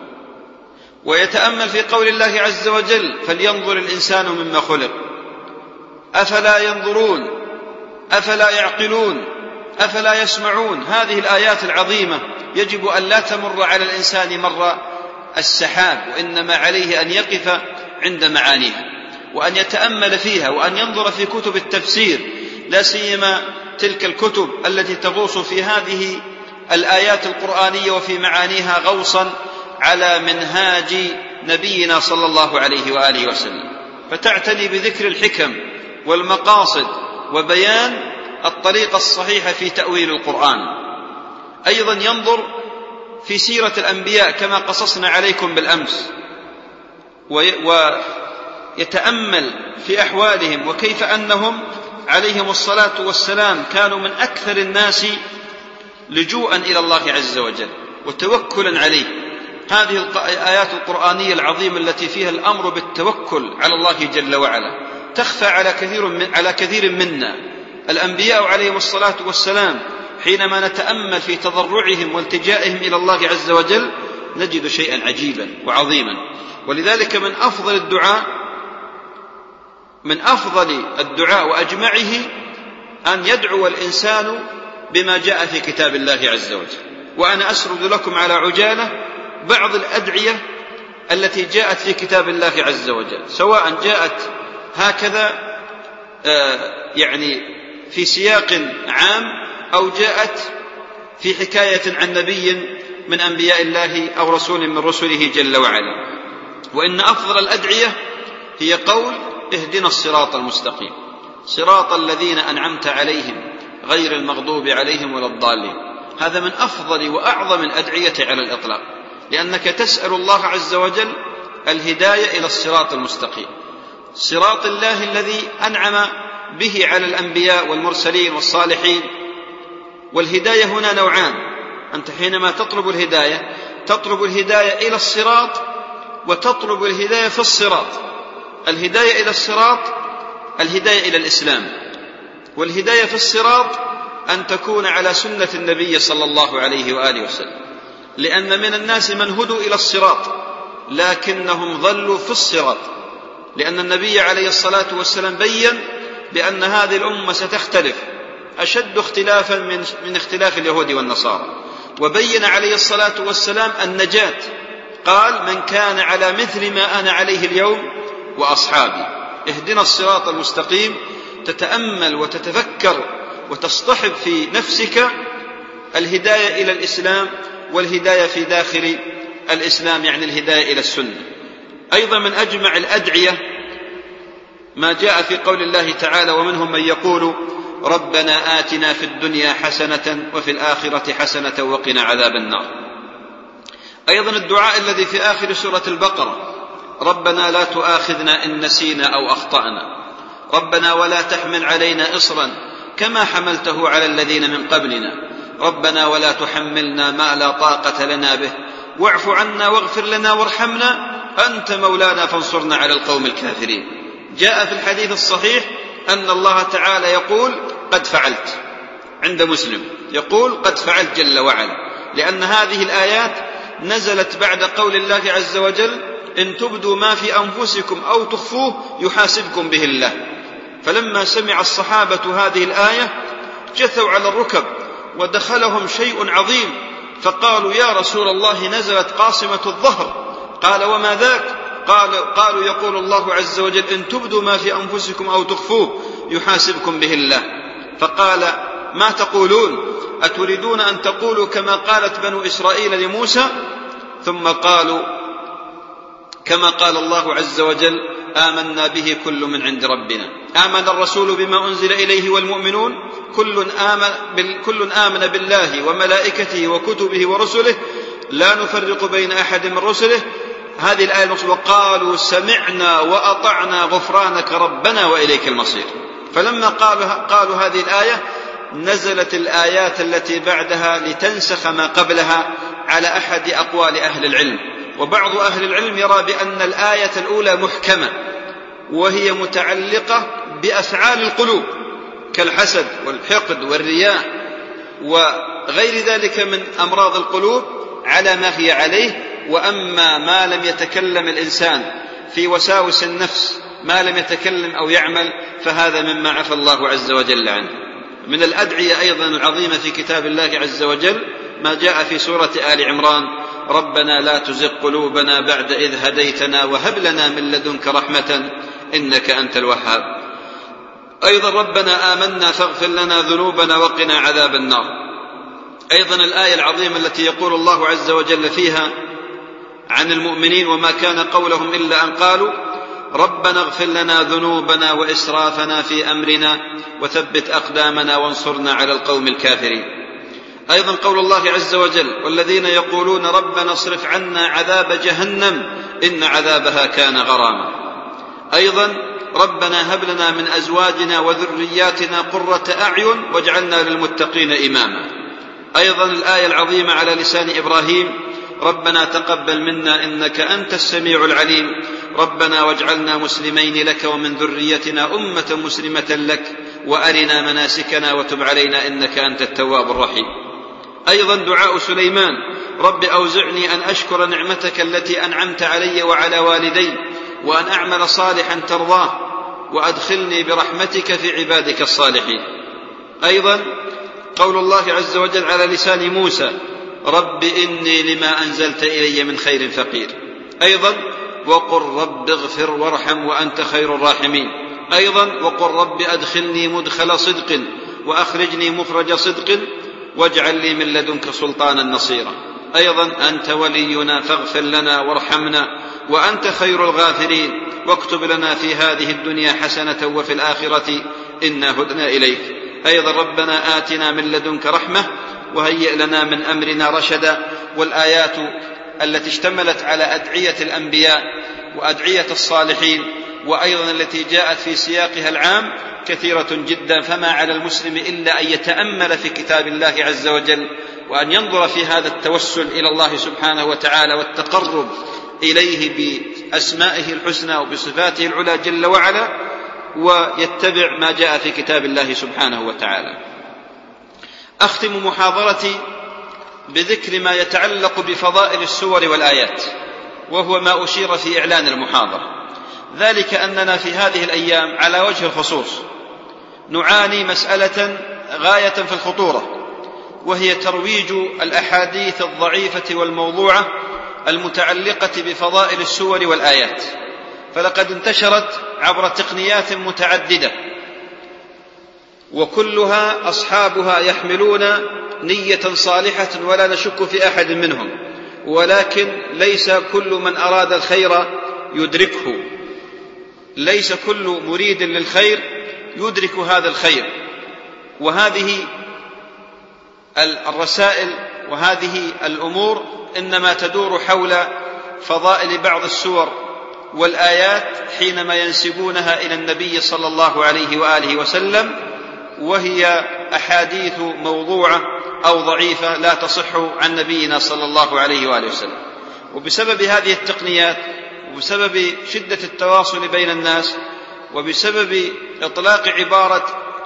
ويتأمل في قول الله عز وجل: فلينظر الإنسان مما خلق. أفلا ينظرون، أفلا يعقلون، أفلا يسمعون. هذه الآيات العظيمة يجب أن لا تمر على الإنسان مر السحاب، وإنما عليه أن يقف عند معانيها وأن يتأمل فيها وأن ينظر في كتب التفسير، لا سيما تلك الكتب التي تغوص في هذه الآيات القرآنية وفي معانيها غوصا على منهاج نبينا صلى الله عليه وآله وسلم، فتعتني بذكر الحكم والمقاصد وبيان الطريقة الصحيحة في تأويل القرآن. أيضا ينظر في سيرة الأنبياء كما قصصنا عليكم بالأمس، ويتأمل في أحوالهم وكيف أنهم عليهم الصلاة والسلام كانوا من أكثر الناس لجوءا إلى الله عز وجل وتوكلا عليه. هذه الآيات القرآنية العظيمة التي فيها الأمر بالتوكل على الله جل وعلا تخفى على كثير منا. الأنبياء عليهم الصلاة والسلام حينما نتأمل في تضرعهم والتجائهم إلى الله عز وجل نجد شيئا عجيبا وعظيما. ولذلك من أفضل الدعاء وأجمعه أن يدعو الإنسان بما جاء في كتاب الله عز وجل. وأنا أسرد لكم على عجالة بعض الأدعية التي جاءت في كتاب الله عز وجل، سواء جاءت هكذا يعني في سياق عام أو جاءت في حكاية عن نبي من أنبياء الله أو رسول من رسله جل وعلا. وإن أفضل الأدعية هي قول اهدنا الصراط المستقيم صراط الذين أنعمت عليهم غير المغضوب عليهم ولا الضالين. هذا من أفضل وأعظم الأدعية على الإطلاق، لأنك تسأل الله عز وجل الهداية إلى الصراط المستقيم، صراط الله الذي أنعم به على الأنبياء والمرسلين والصالحين. والهداية هنا نوعان، أنت حينما تطلب الهداية تطلب الهداية إلى الصراط وتطلب الهداية في الصراط. الهداية إلى الصراط الهداية إلى الإسلام، والهداية في الصراط أن تكون على سنة النبي صلى الله عليه وآله وسلم، لأن من الناس من هدوا إلى الصراط لكنهم ضلوا في الصراط، لأن النبي عليه الصلاة والسلام بيّن بأن هذه الأمة ستختلف أشد اختلافا من اختلاف اليهود والنصارى، وبين عليه الصلاة والسلام النجاة، قال من كان على مثل ما أنا عليه اليوم وأصحابي. اهدنا الصراط المستقيم، تتأمل وتتفكر وتصطحب في نفسك الهداية إلى الإسلام والهداية في داخل الإسلام، يعني الهداية إلى السنة. أيضا من أجمع الأدعية ما جاء في قول الله تعالى ومنهم من يقول ربنا آتنا في الدنيا حسنة وفي الآخرة حسنة وقنا عذاب النار. أيضا الدعاء الذي في آخر سورة البقرة ربنا لا تؤاخذنا إن نسينا أو أخطأنا، ربنا ولا تحمل علينا إصرا كما حملته على الذين من قبلنا، ربنا ولا تحملنا ما لا طاقة لنا به واعف عنا واغفر لنا وارحمنا أنت مولانا فانصرنا على القوم الكافرين. جاء في الحديث الصحيح أن الله تعالى يقول قد فعلت، عند مسلم يقول قد فعلت جل وعلا، لأن هذه الآيات نزلت بعد قول الله عز وجل إن تبدوا ما في أنفسكم أو تخفوه يحاسبكم به الله. فلما سمع الصحابة هذه الآية جثوا على الركب ودخلهم شيء عظيم، فقالوا يا رسول الله نزلت قاصمة الظهر. قال وما ذاك؟ قالوا يقول الله عز وجل إن تبدوا ما في أنفسكم أو تخفوه يحاسبكم به الله. فقال ما تقولون؟ أتريدون أن تقولوا كما قالت بنو إسرائيل لموسى؟ ثم قالوا كما قال الله عز وجل آمنا به كل من عند ربنا، آمن الرسول بما أنزل إليه والمؤمنون كل آمن بالله وملائكته وكتبه ورسله لا نفرق بين أحد من رسله. هذه الآية المقصودة وقالوا سمعنا وأطعنا غفرانك ربنا وإليك المصير. فلما قالوا هذه الآية نزلت الآيات التي بعدها لتنسخ ما قبلها على أحد أقوال أهل العلم. وبعض أهل العلم يرى بأن الآية الأولى محكمة وهي متعلقة بأفعال القلوب كالحسد والحقد والرياء وغير ذلك من أمراض القلوب على ما هي عليه. وأما ما لم يتكلم الإنسان في وساوس النفس ما لم يتكلم أو يعمل فهذا مما عفى الله عز وجل عنه. من الأدعية أيضا العظيمة في كتاب الله عز وجل ما جاء في سورة آل عمران ربنا لا تزغ قلوبنا بعد إذ هديتنا وهب لنا من لدنك رحمة إنك أنت الوهاب. أيضا ربنا آمنا فاغفر لنا ذنوبنا وقنا عذاب النار. أيضا الآية العظيمة التي يقول الله عز وجل فيها عن المؤمنين وما كان قولهم إلا أن قالوا ربنا اغفر لنا ذنوبنا وإسرافنا في أمرنا وثبت أقدامنا وانصرنا على القوم الكافرين. أيضا قول الله عز وجل والذين يقولون ربنا اصرف عنا عذاب جهنم إن عذابها كان غراما. أيضا ربنا هب لنا من أزواجنا وذرياتنا قرة أعين واجعلنا للمتقين إماما. أيضا الآية العظيمة على لسان إبراهيم ربنا تقبل منا إنك أنت السميع العليم ربنا واجعلنا مسلمين لك ومن ذريتنا أمة مسلمة لك وأرنا مناسكنا وتب علينا إنك أنت التواب الرحيم. أيضا دعاء سليمان رب أوزعني أن أشكر نعمتك التي أنعمت علي وعلى والدي وأن أعمل صالحا ترضاه وأدخلني برحمتك في عبادك الصالحين. أيضا قول الله عز وجل على لسان موسى رب إني لما أنزلت إلي من خير فقير. أيضا وقل رب اغفر وارحم وأنت خير الراحمين. أيضا وقل رب أدخلني مدخل صدق وأخرجني مخرج صدق واجعل لي من لدنك سلطانا نصيرا. أيضا أنت ولينا فاغفر لنا وارحمنا وأنت خير الغافرين واكتب لنا في هذه الدنيا حسنة وفي الآخرة إنا هدنا إليك. أيضا ربنا آتنا من لدنك رحمة وهيئ لنا من أمرنا رشدا. والآيات التي اشتملت على أدعية الأنبياء وأدعية الصالحين وأيضا التي جاءت في سياقها العام كثيرة جدا، فما على المسلم إلا أن يتأمل في كتاب الله عز وجل وأن ينظر في هذا التوسل إلى الله سبحانه وتعالى والتقرب إليه بأسمائه الحسنى وبصفاته العلى جل وعلا، ويتبع ما جاء في كتاب الله سبحانه وتعالى. أختم محاضرتي بذكر ما يتعلق بفضائل السور والآيات، وهو ما أشير في إعلان المحاضرة، ذلك أننا في هذه الأيام على وجه الخصوص نعاني مسألة غاية في الخطورة، وهي ترويج الأحاديث الضعيفة والموضوعة المتعلقة بفضائل السور والآيات. فلقد انتشرت عبر تقنيات متعددة، وكلها أصحابها يحملون نية صالحة ولا نشك في أحد منهم، ولكن ليس كل من أراد الخير يدركه، ليس كل مريد للخير يدرك هذا الخير. وهذه الرسائل وهذه الأمور إنما تدور حول فضائل بعض السور والآيات حينما ينسبونها إلى النبي صلى الله عليه وآله وسلم، وهي أحاديث موضوعة أو ضعيفة لا تصح عن نبينا صلى الله عليه وآله وسلم. وبسبب هذه التقنيات وبسبب شدة التواصل بين الناس وبسبب إطلاق عبارة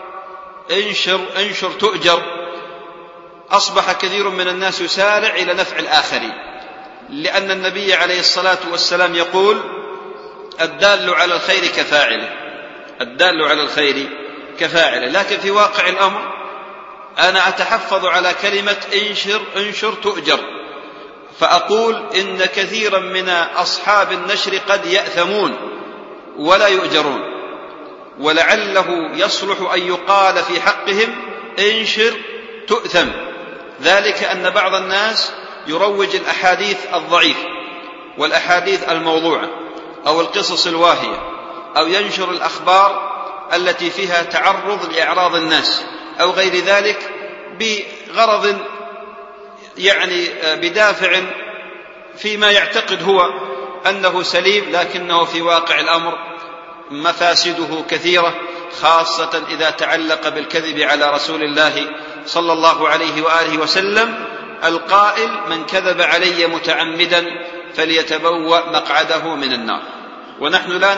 انشر تؤجر، أصبح كثير من الناس يسارع إلى نفع الآخرين، لأن النبي عليه الصلاة والسلام يقول الدال على الخير كفاعله، الدال على الخير كفاعله. لكن في واقع الأمر أنا أتحفظ على كلمة انشر تؤجر، فأقول إن كثيرا من أصحاب النشر قد يأثمون ولا يؤجرون، ولعله يصلح أن يقال في حقهم انشر تؤثم، ذلك أن بعض الناس يروج الأحاديث الضعيفة والأحاديث الموضوعة أو القصص الواهية، أو ينشر الأخبار التي فيها تعرض لإعراض الناس أو غير ذلك بغرض يعني بدافع فيما يعتقد هو أنه سليم، لكنه في واقع الأمر مفاسده كثيرة، خاصة إذا تعلق بالكذب على رسول الله صلى الله عليه وآله وسلم، القائل من كذب علي متعمدا فليتبوأ مقعده من النار. ونحن لا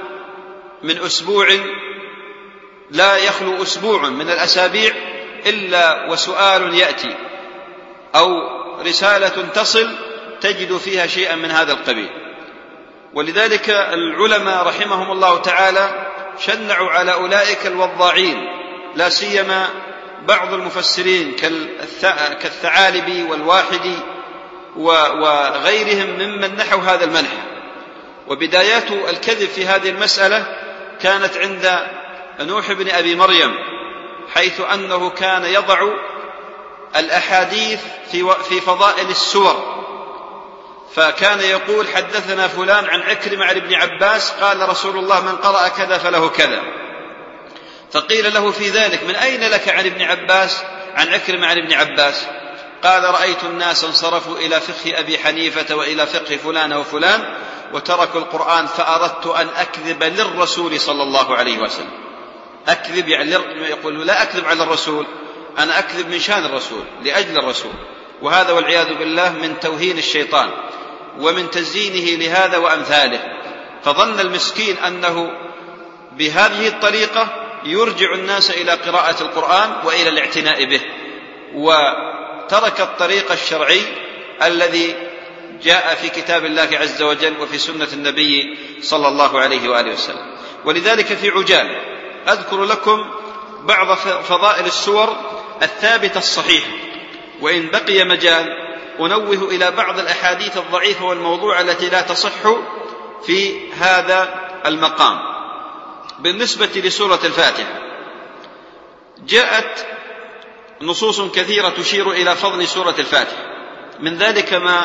يخلو أسبوع من الأسابيع إلا وسؤال يأتي أو رسالة تصل تجد فيها شيئا من هذا القبيل. ولذلك العلماء رحمهم الله تعالى شنعوا على أولئك الوضاعين، لا سيما بعض المفسرين كالثعالبي والواحدي وغيرهم ممن نحوا هذا المنح. وبدايات الكذب في هذه المسألة كانت عند نوح بن أبي مريم، حيث أنه كان يضع الأحاديث في فضائل السور، فكان يقول حدثنا فلان عن عكرمة عن ابن عباس قال رسول الله من قرأ كذا فله كذا، فقيل له في ذلك من أين لك عن ابن عباس عن عكرمة عن ابن عباس؟ قال رأيت الناس انصرفوا إلى فقه أبي حنيفة وإلى فقه فلان وفلان وتركوا القرآن، فأردت أن أكذب للرسول صلى الله عليه وسلم. أكذب يعني يقول لا أكذب على الرسول، أنا أكذب من شان الرسول لأجل الرسول. وهذا والعياذ بالله من توهين الشيطان ومن تزيينه لهذا وأمثاله. فظن المسكين أنه بهذه الطريقة يرجع الناس إلى قراءة القرآن وإلى الاعتناء به، وترك الطريق الشرعي الذي جاء في كتاب الله عز وجل وفي سنة النبي صلى الله عليه وآله وسلم. ولذلك في عجال أذكر لكم بعض فضائل السور الثابتة الصحيحة، وإن بقي مجال أنوه إلى بعض الأحاديث الضعيفة والموضوع التي لا تصح في هذا المقام. بالنسبة لسورة الفاتحة جاءت نصوص كثيرة تشير إلى فضل سورة الفاتحة، من ذلك ما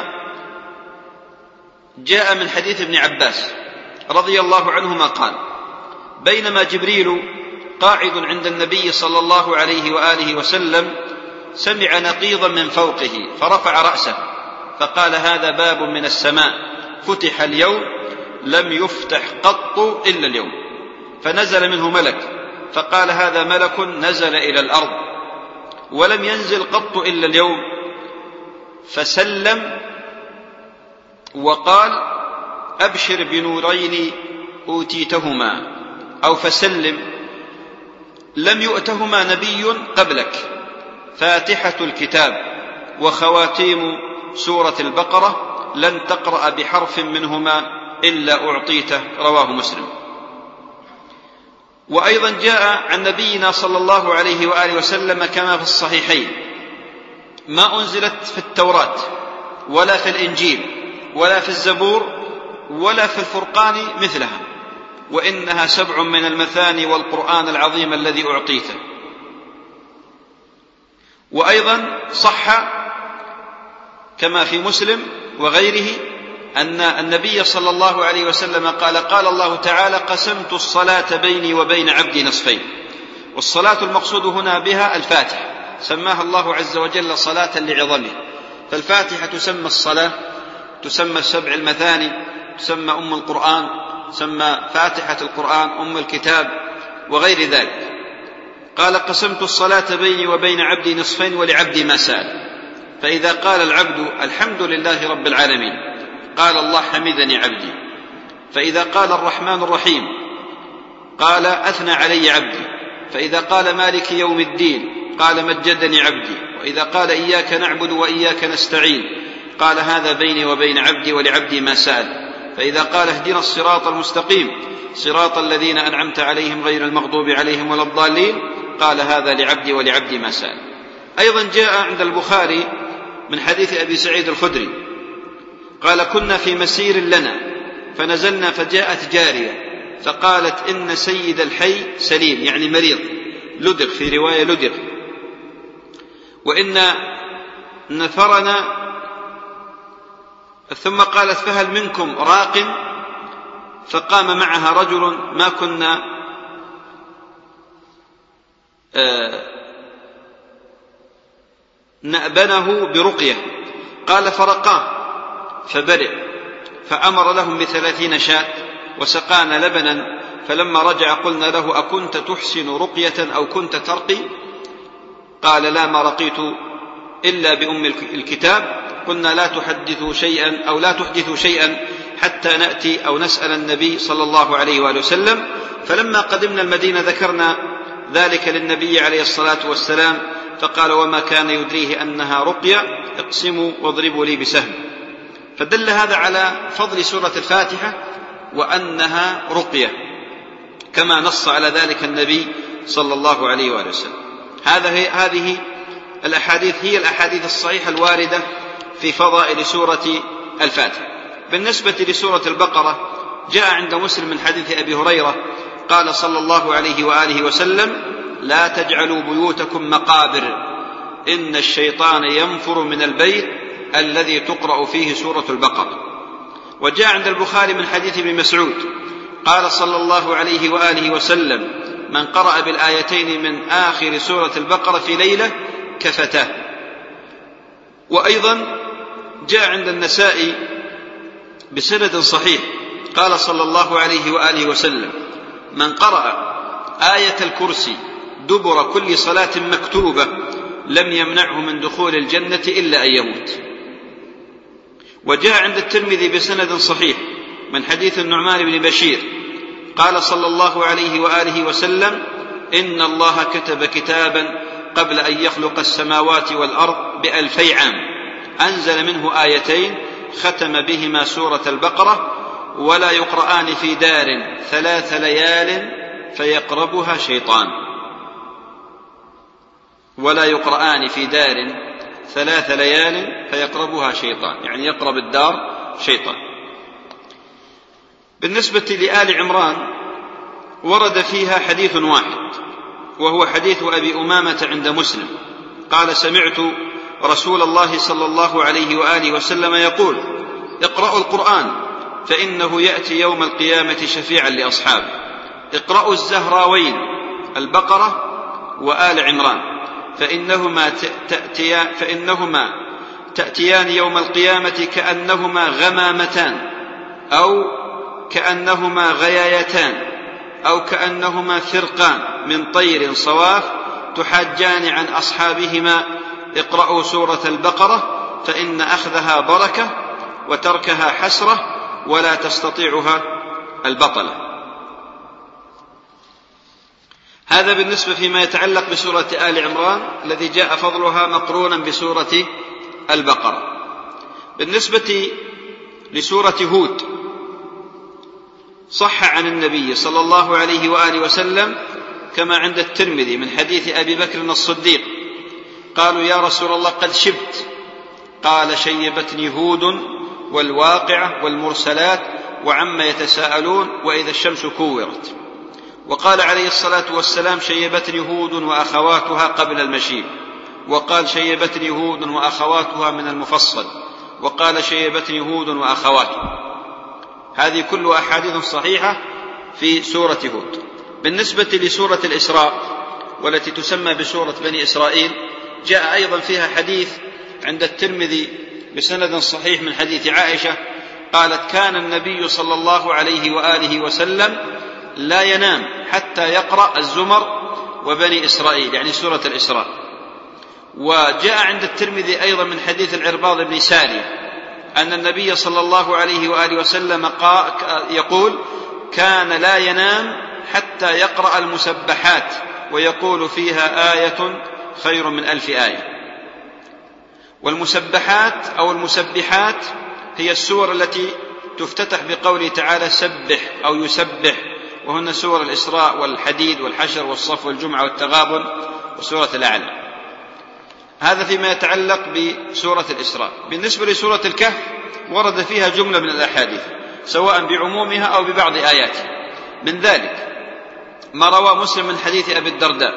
جاء من حديث ابن عباس رضي الله عنهما قال: بينما جبريل قاعد عند النبي صلى الله عليه وآله وسلم سمع نقيضا من فوقه فرفع رأسه فقال: هذا باب من السماء فتح اليوم لم يفتح قط إلا اليوم. فنزل منه ملك فقال: هذا ملك نزل إلى الأرض ولم ينزل قط إلا اليوم. فسلم وقال: أبشر بنورين أوتيتهما، أو فسلم لم يؤتهما نبي قبلك، فاتحة الكتاب وخواتيم سورة البقرة لن تقرأ بحرف منهما إلا أعطيته. رواه مسلم. وأيضا جاء عن نبينا صلى الله عليه وآله وسلم كما في الصحيحين: ما أنزلت في التوراة ولا في الإنجيل ولا في الزبور ولا في الفرقان مثلها، وإنها 7 من المثاني والقرآن العظيم الذي أعطيته. وأيضا صح كما في مسلم وغيره أن النبي صلى الله عليه وسلم قال: قال الله تعالى: قسمت الصلاة بيني وبين عبدي نصفين. والصلاة المقصود هنا بها الفاتحة، سماها الله عز وجل صلاة لعظمها. فالفاتحة تسمى الصلاة، تسمى 7 المثاني، تسمى أم القرآن، تسمى فاتحة القرآن، أم الكتاب، وغير ذلك. قال: قسمت الصلاة بيني وبين عبدي نصفين ولعبدي ما سأل. فإذا قال العبد الحمد لله رب العالمين قال الله: حمدني عبدي. فإذا قال الرحمن الرحيم قال: أثنى علي عبدي. فإذا قال مالك يوم الدين قال: مجدني عبدي. وإذا قال إياك نعبد وإياك نستعين قال: هذا بيني وبين عبدي ولعبدي ما سأل. فإذا قال: اهدنا الصراط المستقيم صراط الذين أنعمت عليهم غير المغضوب عليهم ولا الضالين قال: هذا لعبدي ولعبدي ما سأل. أيضا جاء عند البخاري من حديث أبي سعيد الخدري قال: كنا في مسير لنا فنزلنا فجاءت جارية فقالت: إن سيد الحي سليم، يعني مريض، لدغ، في رواية لدغ، وإن نفرنا. ثم قالت: فهل منكم راق؟ فقام معها رجل ما كنا نأبنه برقية. قال: فرقاه فبرئ، فأمر لهم ب30 شاة وسقانا لبنا. فلما رجع قلنا له: أكنت تحسن رقية أو كنت ترقي؟ قال: لا، ما رقيت إلا بأم الكتاب. قلنا: لا تحدثوا شيئا أو لا تحدثوا شيئا حتى نأتي أو نسأل النبي صلى الله عليه وآله وسلم. فلما قدمنا المدينة ذكرنا ذلك للنبي عليه الصلاة والسلام فقال: وما كان يدريه أنها رقية، اقسموا واضربوا لي بسهم. فدل هذا على فضل سورة الفاتحة وأنها رقية كما نص على ذلك النبي صلى الله عليه وآله وسلم. هذه الأحاديث هي الأحاديث الصحيحة الواردة في فضائل سورة الفاتحة. بالنسبة لسورة البقرة جاء عند مسلم من حديث أبي هريرة قال صلى الله عليه وآله وسلم: لا تجعلوا بيوتكم مقابر، إن الشيطان ينفر من البيت الذي تقرأ فيه سورة البقرة. وجاء عند البخاري من حديث ابن مسعود قال صلى الله عليه وآله وسلم: من قرأ بالآيتين من آخر سورة البقرة في ليلة كفتاه. وأيضا جاء عند النسائي بسند صحيح قال صلى الله عليه وآله وسلم: من قرأ آية الكرسي دبر كل صلاة مكتوبة لم يمنعه من دخول الجنة إلا أن يموت. وجاء عند الترمذي بسند صحيح من حديث النعمان بن بشير قال صلى الله عليه وآله وسلم: إن الله كتب كتابا قبل أن يخلق السماوات والأرض ب2000 عام، أنزل منه آيتين ختم بهما سورة البقرة، ولا يقرآن في دار 3 ليال فيقربها شيطان. ولا يقرآن في دار 3 ليال فيقربها شيطان، يعني يقرب الدار شيطان. بالنسبة لآل عمران ورد فيها حديث واحد، وهو حديث أبي أمامة عند مسلم قال: سمعت رسول الله صلى الله عليه وآله وسلم يقول: اقرأوا القرآن فإنه يأتي يوم القيامة شفيعا لأصحابه. اقرأوا الزهراوين البقرة وآل عمران فإنهما تأتيان يوم القيامة كأنهما غمامتان أو كأنهما غيايتان أو كأنهما فرقان من طير صواف تحاجان عن أصحابهما: اقرأوا سورة البقرة فإن أخذها بركة وتركها حسرة ولا تستطيعها البطلة. هذا بالنسبة فيما يتعلق بسورة آل عمران الذي جاء فضلها مقرونا بسورة البقرة. بالنسبة لسورة هود صح عن النبي صلى الله عليه وآله وسلم كما عند الترمذي من حديث أبي بكر الصديق قالوا: يا رسول الله قد شبت. قال: شيبتني هود والواقعة والمرسلات وعما يتساءلون وإذا الشمس كورت. وقال عليه الصلاة والسلام: شيبتني هود وأخواتها قبل المشيب. وقال: شيبتني هود وأخواتها من المفصل. وقال: شيبتني هود وأخواتها. هذه كلها أحاديث صحيحة في سورة هود. بالنسبة لسورة الإسراء والتي تسمى بسورة بني إسرائيل جاء أيضا فيها حديث عند الترمذي بسند صحيح من حديث عائشة قالت: كان النبي صلى الله عليه وآله وسلم لا ينام حتى يقرأ الزمر وبني إسرائيل، يعني سورة الإسراء. وجاء عند الترمذي أيضا من حديث العرباض بن سارية أن النبي صلى الله عليه وآله وسلم يقول: كان لا ينام حتى يقرأ المسبحات ويقول فيها آية خير من 1000 آية. والمسبحات أو المسبحات هي السور التي تفتتح بقوله تعالى: سبح أو يسبح، وهن سور الإسراء والحديد والحشر والصف والجمعة والتغابن وسورة الأعلى. هذا فيما يتعلق بسورة الإسراء. بالنسبة لسورة الكهف ورد فيها جملة من الأحاديث سواء بعمومها أو ببعض آياتها. من ذلك ما روى مسلم من حديث أبي الدرداء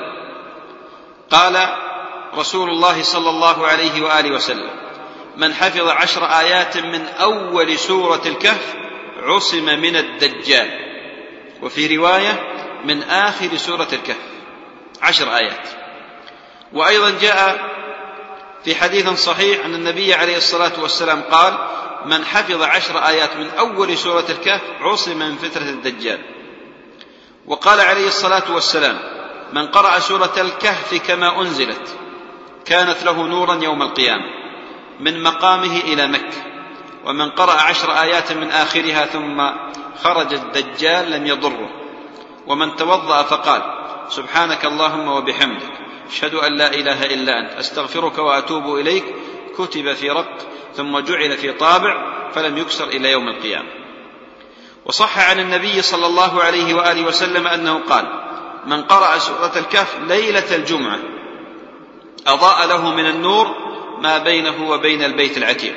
قال رسول الله صلى الله عليه وآله وسلم: من حفظ 10 آيات من أول سورة الكهف عصم من الدجال. وفي رواية من آخر سورة الكهف 10 آيات. وأيضا جاء في حديث صحيح أن النبي عليه الصلاة والسلام قال: من حفظ 10 آيات من أول سورة الكهف عصم من فتنة الدجال. وقال عليه الصلاة والسلام: من قرأ سورة الكهف كما أنزلت كانت له نورا يوم القيامة من مقامه إلى مكة. ومن قرأ 10 آيات من آخرها ثم خرج الدجال لم يضره. ومن توضأ فقال: سبحانك اللهم وبحمدك أشهد أن لا إله إلا أنت أستغفرك وأتوب إليك كتب في رق ثم جعل في طابع فلم يكسر إلى يوم القيامة. وصح عن النبي صلى الله عليه وآله وسلم أنه قال: من قرأ سورة الكهف ليلة الجمعة أضاء له من النور ما بينه وبين البيت العتيق.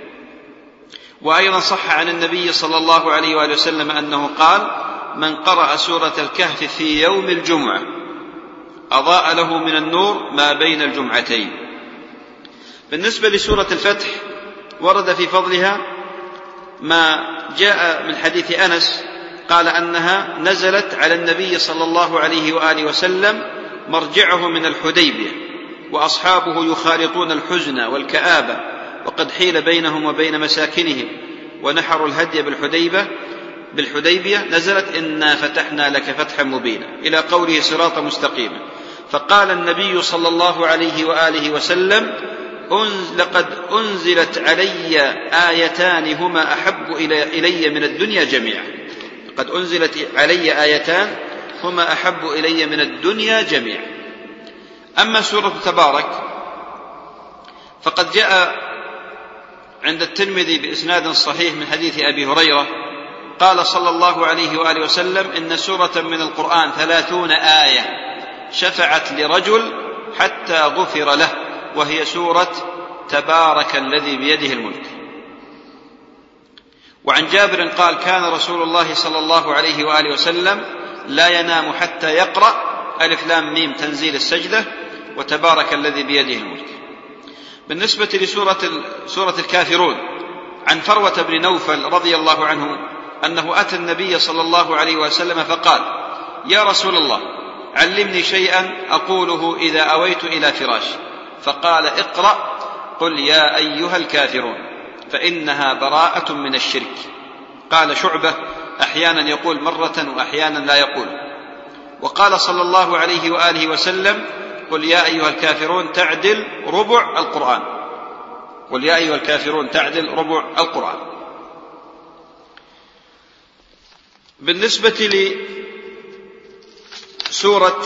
وأيضا صح عن النبي صلى الله عليه وآله وسلم أنه قال: من قرأ سورة الكهف في يوم الجمعة أضاء له من النور ما بين الجمعتين. بالنسبة لسورة الفتح ورد في فضلها ما جاء من حديث أنس قال أنها نزلت على النبي صلى الله عليه وآله وسلم مرجعه من الحديبية وأصحابه يخالطون الحزن والكآبة وقد حيل بينهم وبين مساكنهم ونحروا الهدي بالحديبية. نزلت: إنا فتحنا لك فتحا مبينا إلى قوله صراطا مستقيما. فقال النبي صلى الله عليه وآله وسلم: لقد أنزلت علي آيتان هما أحب إلي من الدنيا جميعا. قد أنزلت علي آيتان هما أحب إلي من الدنيا جميعا. أما سورة تبارك فقد جاء عند الترمذي بإسناد صحيح من حديث أبي هريرة قال صلى الله عليه وآله وسلم: إن سورة من القرآن 30 آية شفعت لرجل حتى غفر له، وهي سورة تبارك الذي بيده الملك. وعن جابر قال: كان رسول الله صلى الله عليه وآله وسلم لا ينام حتى يقرأ ألف لام ميم تنزيل السجدة وتبارك الذي بيده الملك. بالنسبة لسورة الكافرون، عن فروة بن نوفل رضي الله عنه أنه أتى النبي صلى الله عليه وسلم فقال: يا رسول الله، علمني شيئا أقوله إذا أويت إلى فراشي. فقال: اقرأ قل يا أيها الكافرون فإنها براءة من الشرك. قال شعبة: أحيانا يقول مرة وأحيانا لا يقول. وقال صلى الله عليه وآله وسلم: قل يا أيها الكافرون تعدل ربع القرآن. قل يا أيها الكافرون تعدل ربع القرآن. بالنسبة لسورة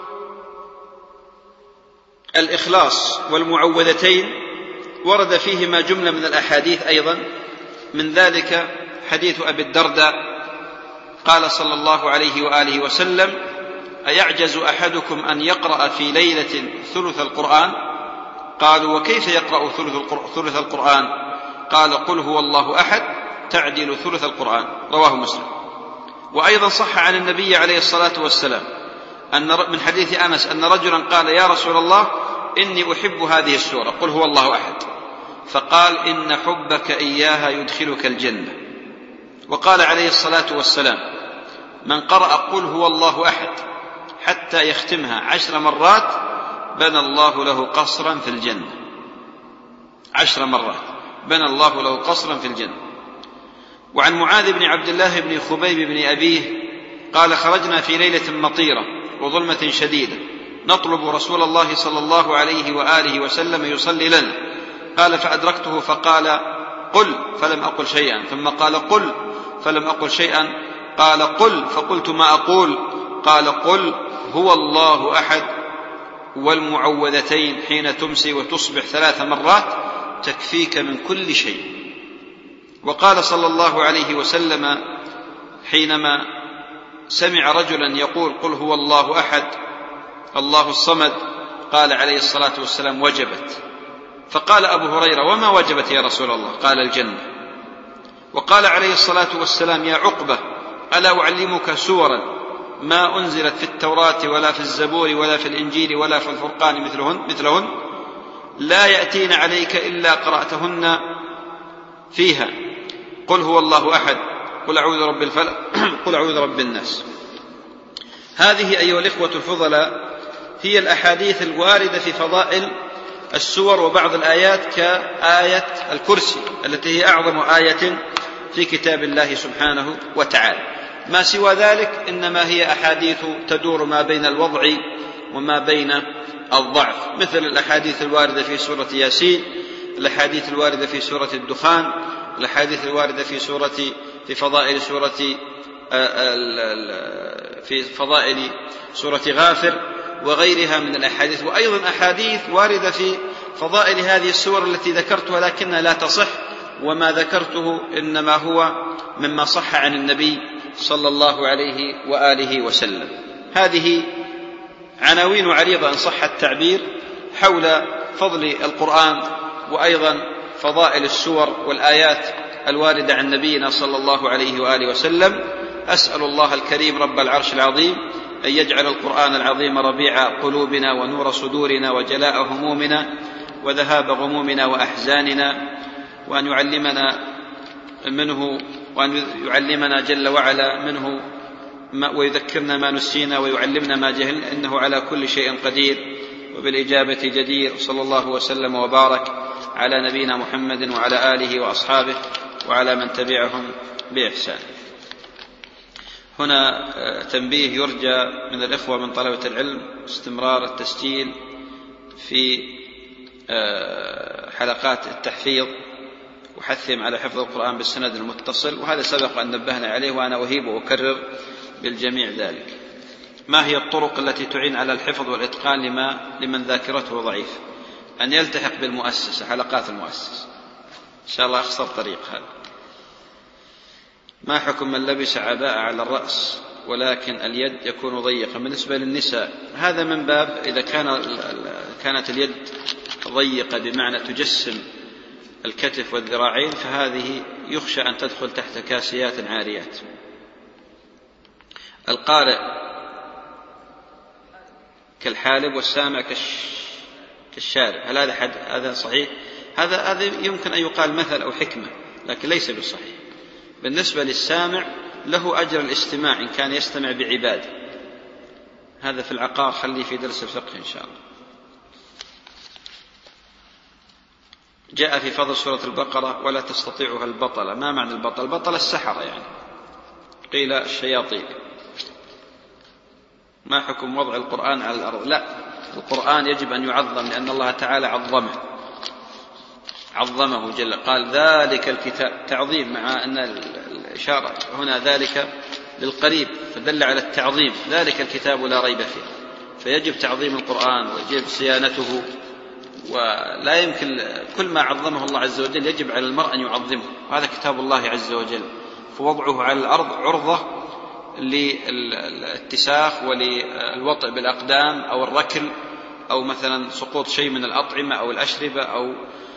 الإخلاص والمعوذتين ورد فيهما جملة من الأحاديث أيضا، من ذلك حديث أبي الدرداء قال صلى الله عليه وآله وسلم: أيعجز أحدكم أن يقرأ في ليلة ثلث القرآن؟ قالوا: وكيف يقرأ ثلث القرآن؟ قال: قل هو الله أحد تعدل ثلث القرآن. رواه مسلم. وأيضا صح عن النبي عليه الصلاة والسلام من حديث أنس أن رجلا قال: يا رسول الله، إني أحب هذه السورة، قل هو الله أحد. فقال: إن حبك إياها يدخلك الجنة. وقال عليه الصلاة والسلام: من قرأ قل هو الله أحد حتى يختمها 10 مرات بنى الله له قصرا في الجنة. 10 مرات بنى الله له قصرا في الجنة. وعن معاذ بن عبد الله بن خبيب بن أبيه قال: خرجنا في ليلة مطيرة وظلمة شديدة نطلب رسول الله صلى الله عليه وآله وسلم يصلي لنا. قال: فأدركته فقال: قل، فلم أقل شيئا. ثم قال: قل، فلم أقل شيئا. قال: قل، فقلت ما أقول. قال: قل هو الله أحد والمعوذتين حين تمسي وتصبح 3 مرات تكفيك من كل شيء. وقال صلى الله عليه وسلم حينما سمع رجلا يقول: قل هو الله أحد الله الصمد، قال عليه الصلاة والسلام: وجبت. فقال أبو هريرة: وما وجبت يا رسول الله؟ قال: الجنة. وقال عليه الصلاة والسلام: يا عقبة، ألا أعلمك سورا ما أنزلت في التوراة ولا في الزبور ولا في الإنجيل ولا في الفرقان مثلهن لا يأتين عليك إلا قرأتهن فيها. قل هو الله أحد، قل أعوذ برب الفلق، قل أعوذ برب الناس. هذه أيها الإخوة الفضلاء هي الأحاديث الواردة في فضائل السور وبعض الآيات كآية الكرسي التي هي أعظم آية في كتاب الله سبحانه وتعالى. ما سوى ذلك إنما هي أحاديث تدور ما بين الوضع وما بين الضعف، مثل الأحاديث الواردة في سورة ياسين، الأحاديث الواردة في سورة الدخان، الأحاديث الواردة في فضائل سورة غافر وغيرها من الأحاديث. وأيضا أحاديث واردة في فضائل هذه السور التي ذكرتها لكنها لا تصح، وما ذكرته إنما هو مما صح عن النبي صلى الله عليه وآله وسلم. هذه عناوين عريضة إن صح التعبير حول فضل القرآن وأيضا فضائل السور والآيات الواردة عن نبينا صلى الله عليه وآله وسلم. أسأل الله الكريم رب العرش العظيم أن يجعل القرآن العظيم ربيع قلوبنا ونور صدورنا وجلاء همومنا وذهاب غمومنا وأحزاننا، وأن يعلمنا جل وعلا منه ويذكرنا ما نسينا ويعلمنا ما جهلنا، إنه على كل شيء قدير وبالإجابة جدير. صلى الله وسلم وبارك على نبينا محمد وعلى آله وأصحابه وعلى من تبعهم بإحسان. هنا تنبيه يرجى من الإخوة من طلبة العلم استمرار التسجيل في حلقات التحفيظ وحثهم على حفظ القرآن بالسند المتصل، وهذا سبق أن نبهنا عليه وأنا أهيب وأكرر بالجميع ذلك. ما هي الطرق التي تعين على الحفظ والإتقان لمن ذاكرته ضعيف؟ أن يلتحق بالمؤسسة، حلقات المؤسسة إن شاء الله أخسر طريق هذا. ما حكم من لبس عباءة على الرأس ولكن اليد يكون ضيقا؟ بالنسبة للنساء هذا من باب إذا كانت اليد ضيقة بمعنى تجسم الكتف والذراعين، فهذه يخشى أن تدخل تحت كاسيات عاريات. القارئ كالحالب والسامع كالشارب. هل هذا صحيح؟ هذا يمكن أن يقال مثل أو حكمة، لكن ليس بالصحيح. بالنسبة للسامع له أجر الاستماع إن كان يستمع بعبادة. هذا في العقار، خليه في درس الفقه إن شاء الله. جاء في فضل سورة البقرة ولا تستطيعها البطلة. ما معنى البطل؟ البطل السحرة يعني، قيل الشياطين. ما حكم وضع القرآن على الأرض؟ لا، القرآن يجب أن يعظم، لأن الله تعالى عظمه جل، قال ذلك الكتاب، تعظيم، مع أن الإشارة هنا ذلك للقريب فدل على التعظيم. ذلك الكتاب لا ريب فيه، فيجب تعظيم القرآن ويجب صيانته، ولا يمكن كل ما عظمه الله عز وجل يجب على المرء أن يعظمه. هذا كتاب الله عز وجل، فوضعه على الأرض عرضة للاتساخ وللوطئ بالأقدام أو الركل، أو مثلا سقوط شيء من الأطعمة أو الأشربة، أو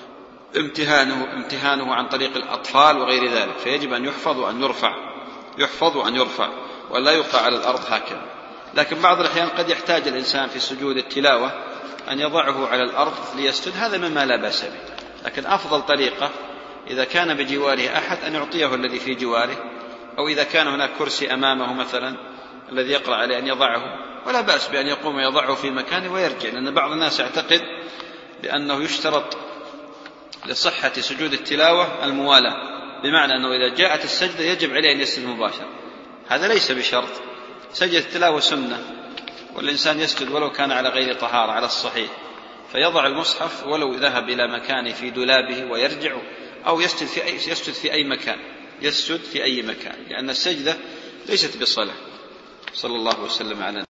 امتهانه عن طريق الأطفال وغير ذلك، فيجب أن يحفظ وأن يرفع ولا يوقع على الأرض هكذا. لكن بعض الأحيان قد يحتاج الإنسان في سجود التلاوة أن يضعه على الأرض ليسجد، هذا مما لا بأس به. لكن أفضل طريقة إذا كان بجواره أحد أن يعطيه الذي في جواره، أو إذا كان هناك كرسي أمامه مثلا الذي يقرأ عليه أن يضعه، ولا بأس بأن يقوم يضعه في مكانه ويرجع، لأن بعض الناس يعتقد بأنه يشترط لصحة سجود التلاوة الموالاة، بمعنى أنه إذا جاءت السجدة يجب عليه أن يسجد مباشرة. هذا ليس بشرط، سجدة التلاوة سنة، والإنسان يسجد ولو كان على غير طهارة على الصحيح، فيضع المصحف ولو ذهب إلى مكانه في دولابه ويرجع، أو يسجد في أي مكان، لأن السجدة ليست بصلاة. صلى الله وسلم على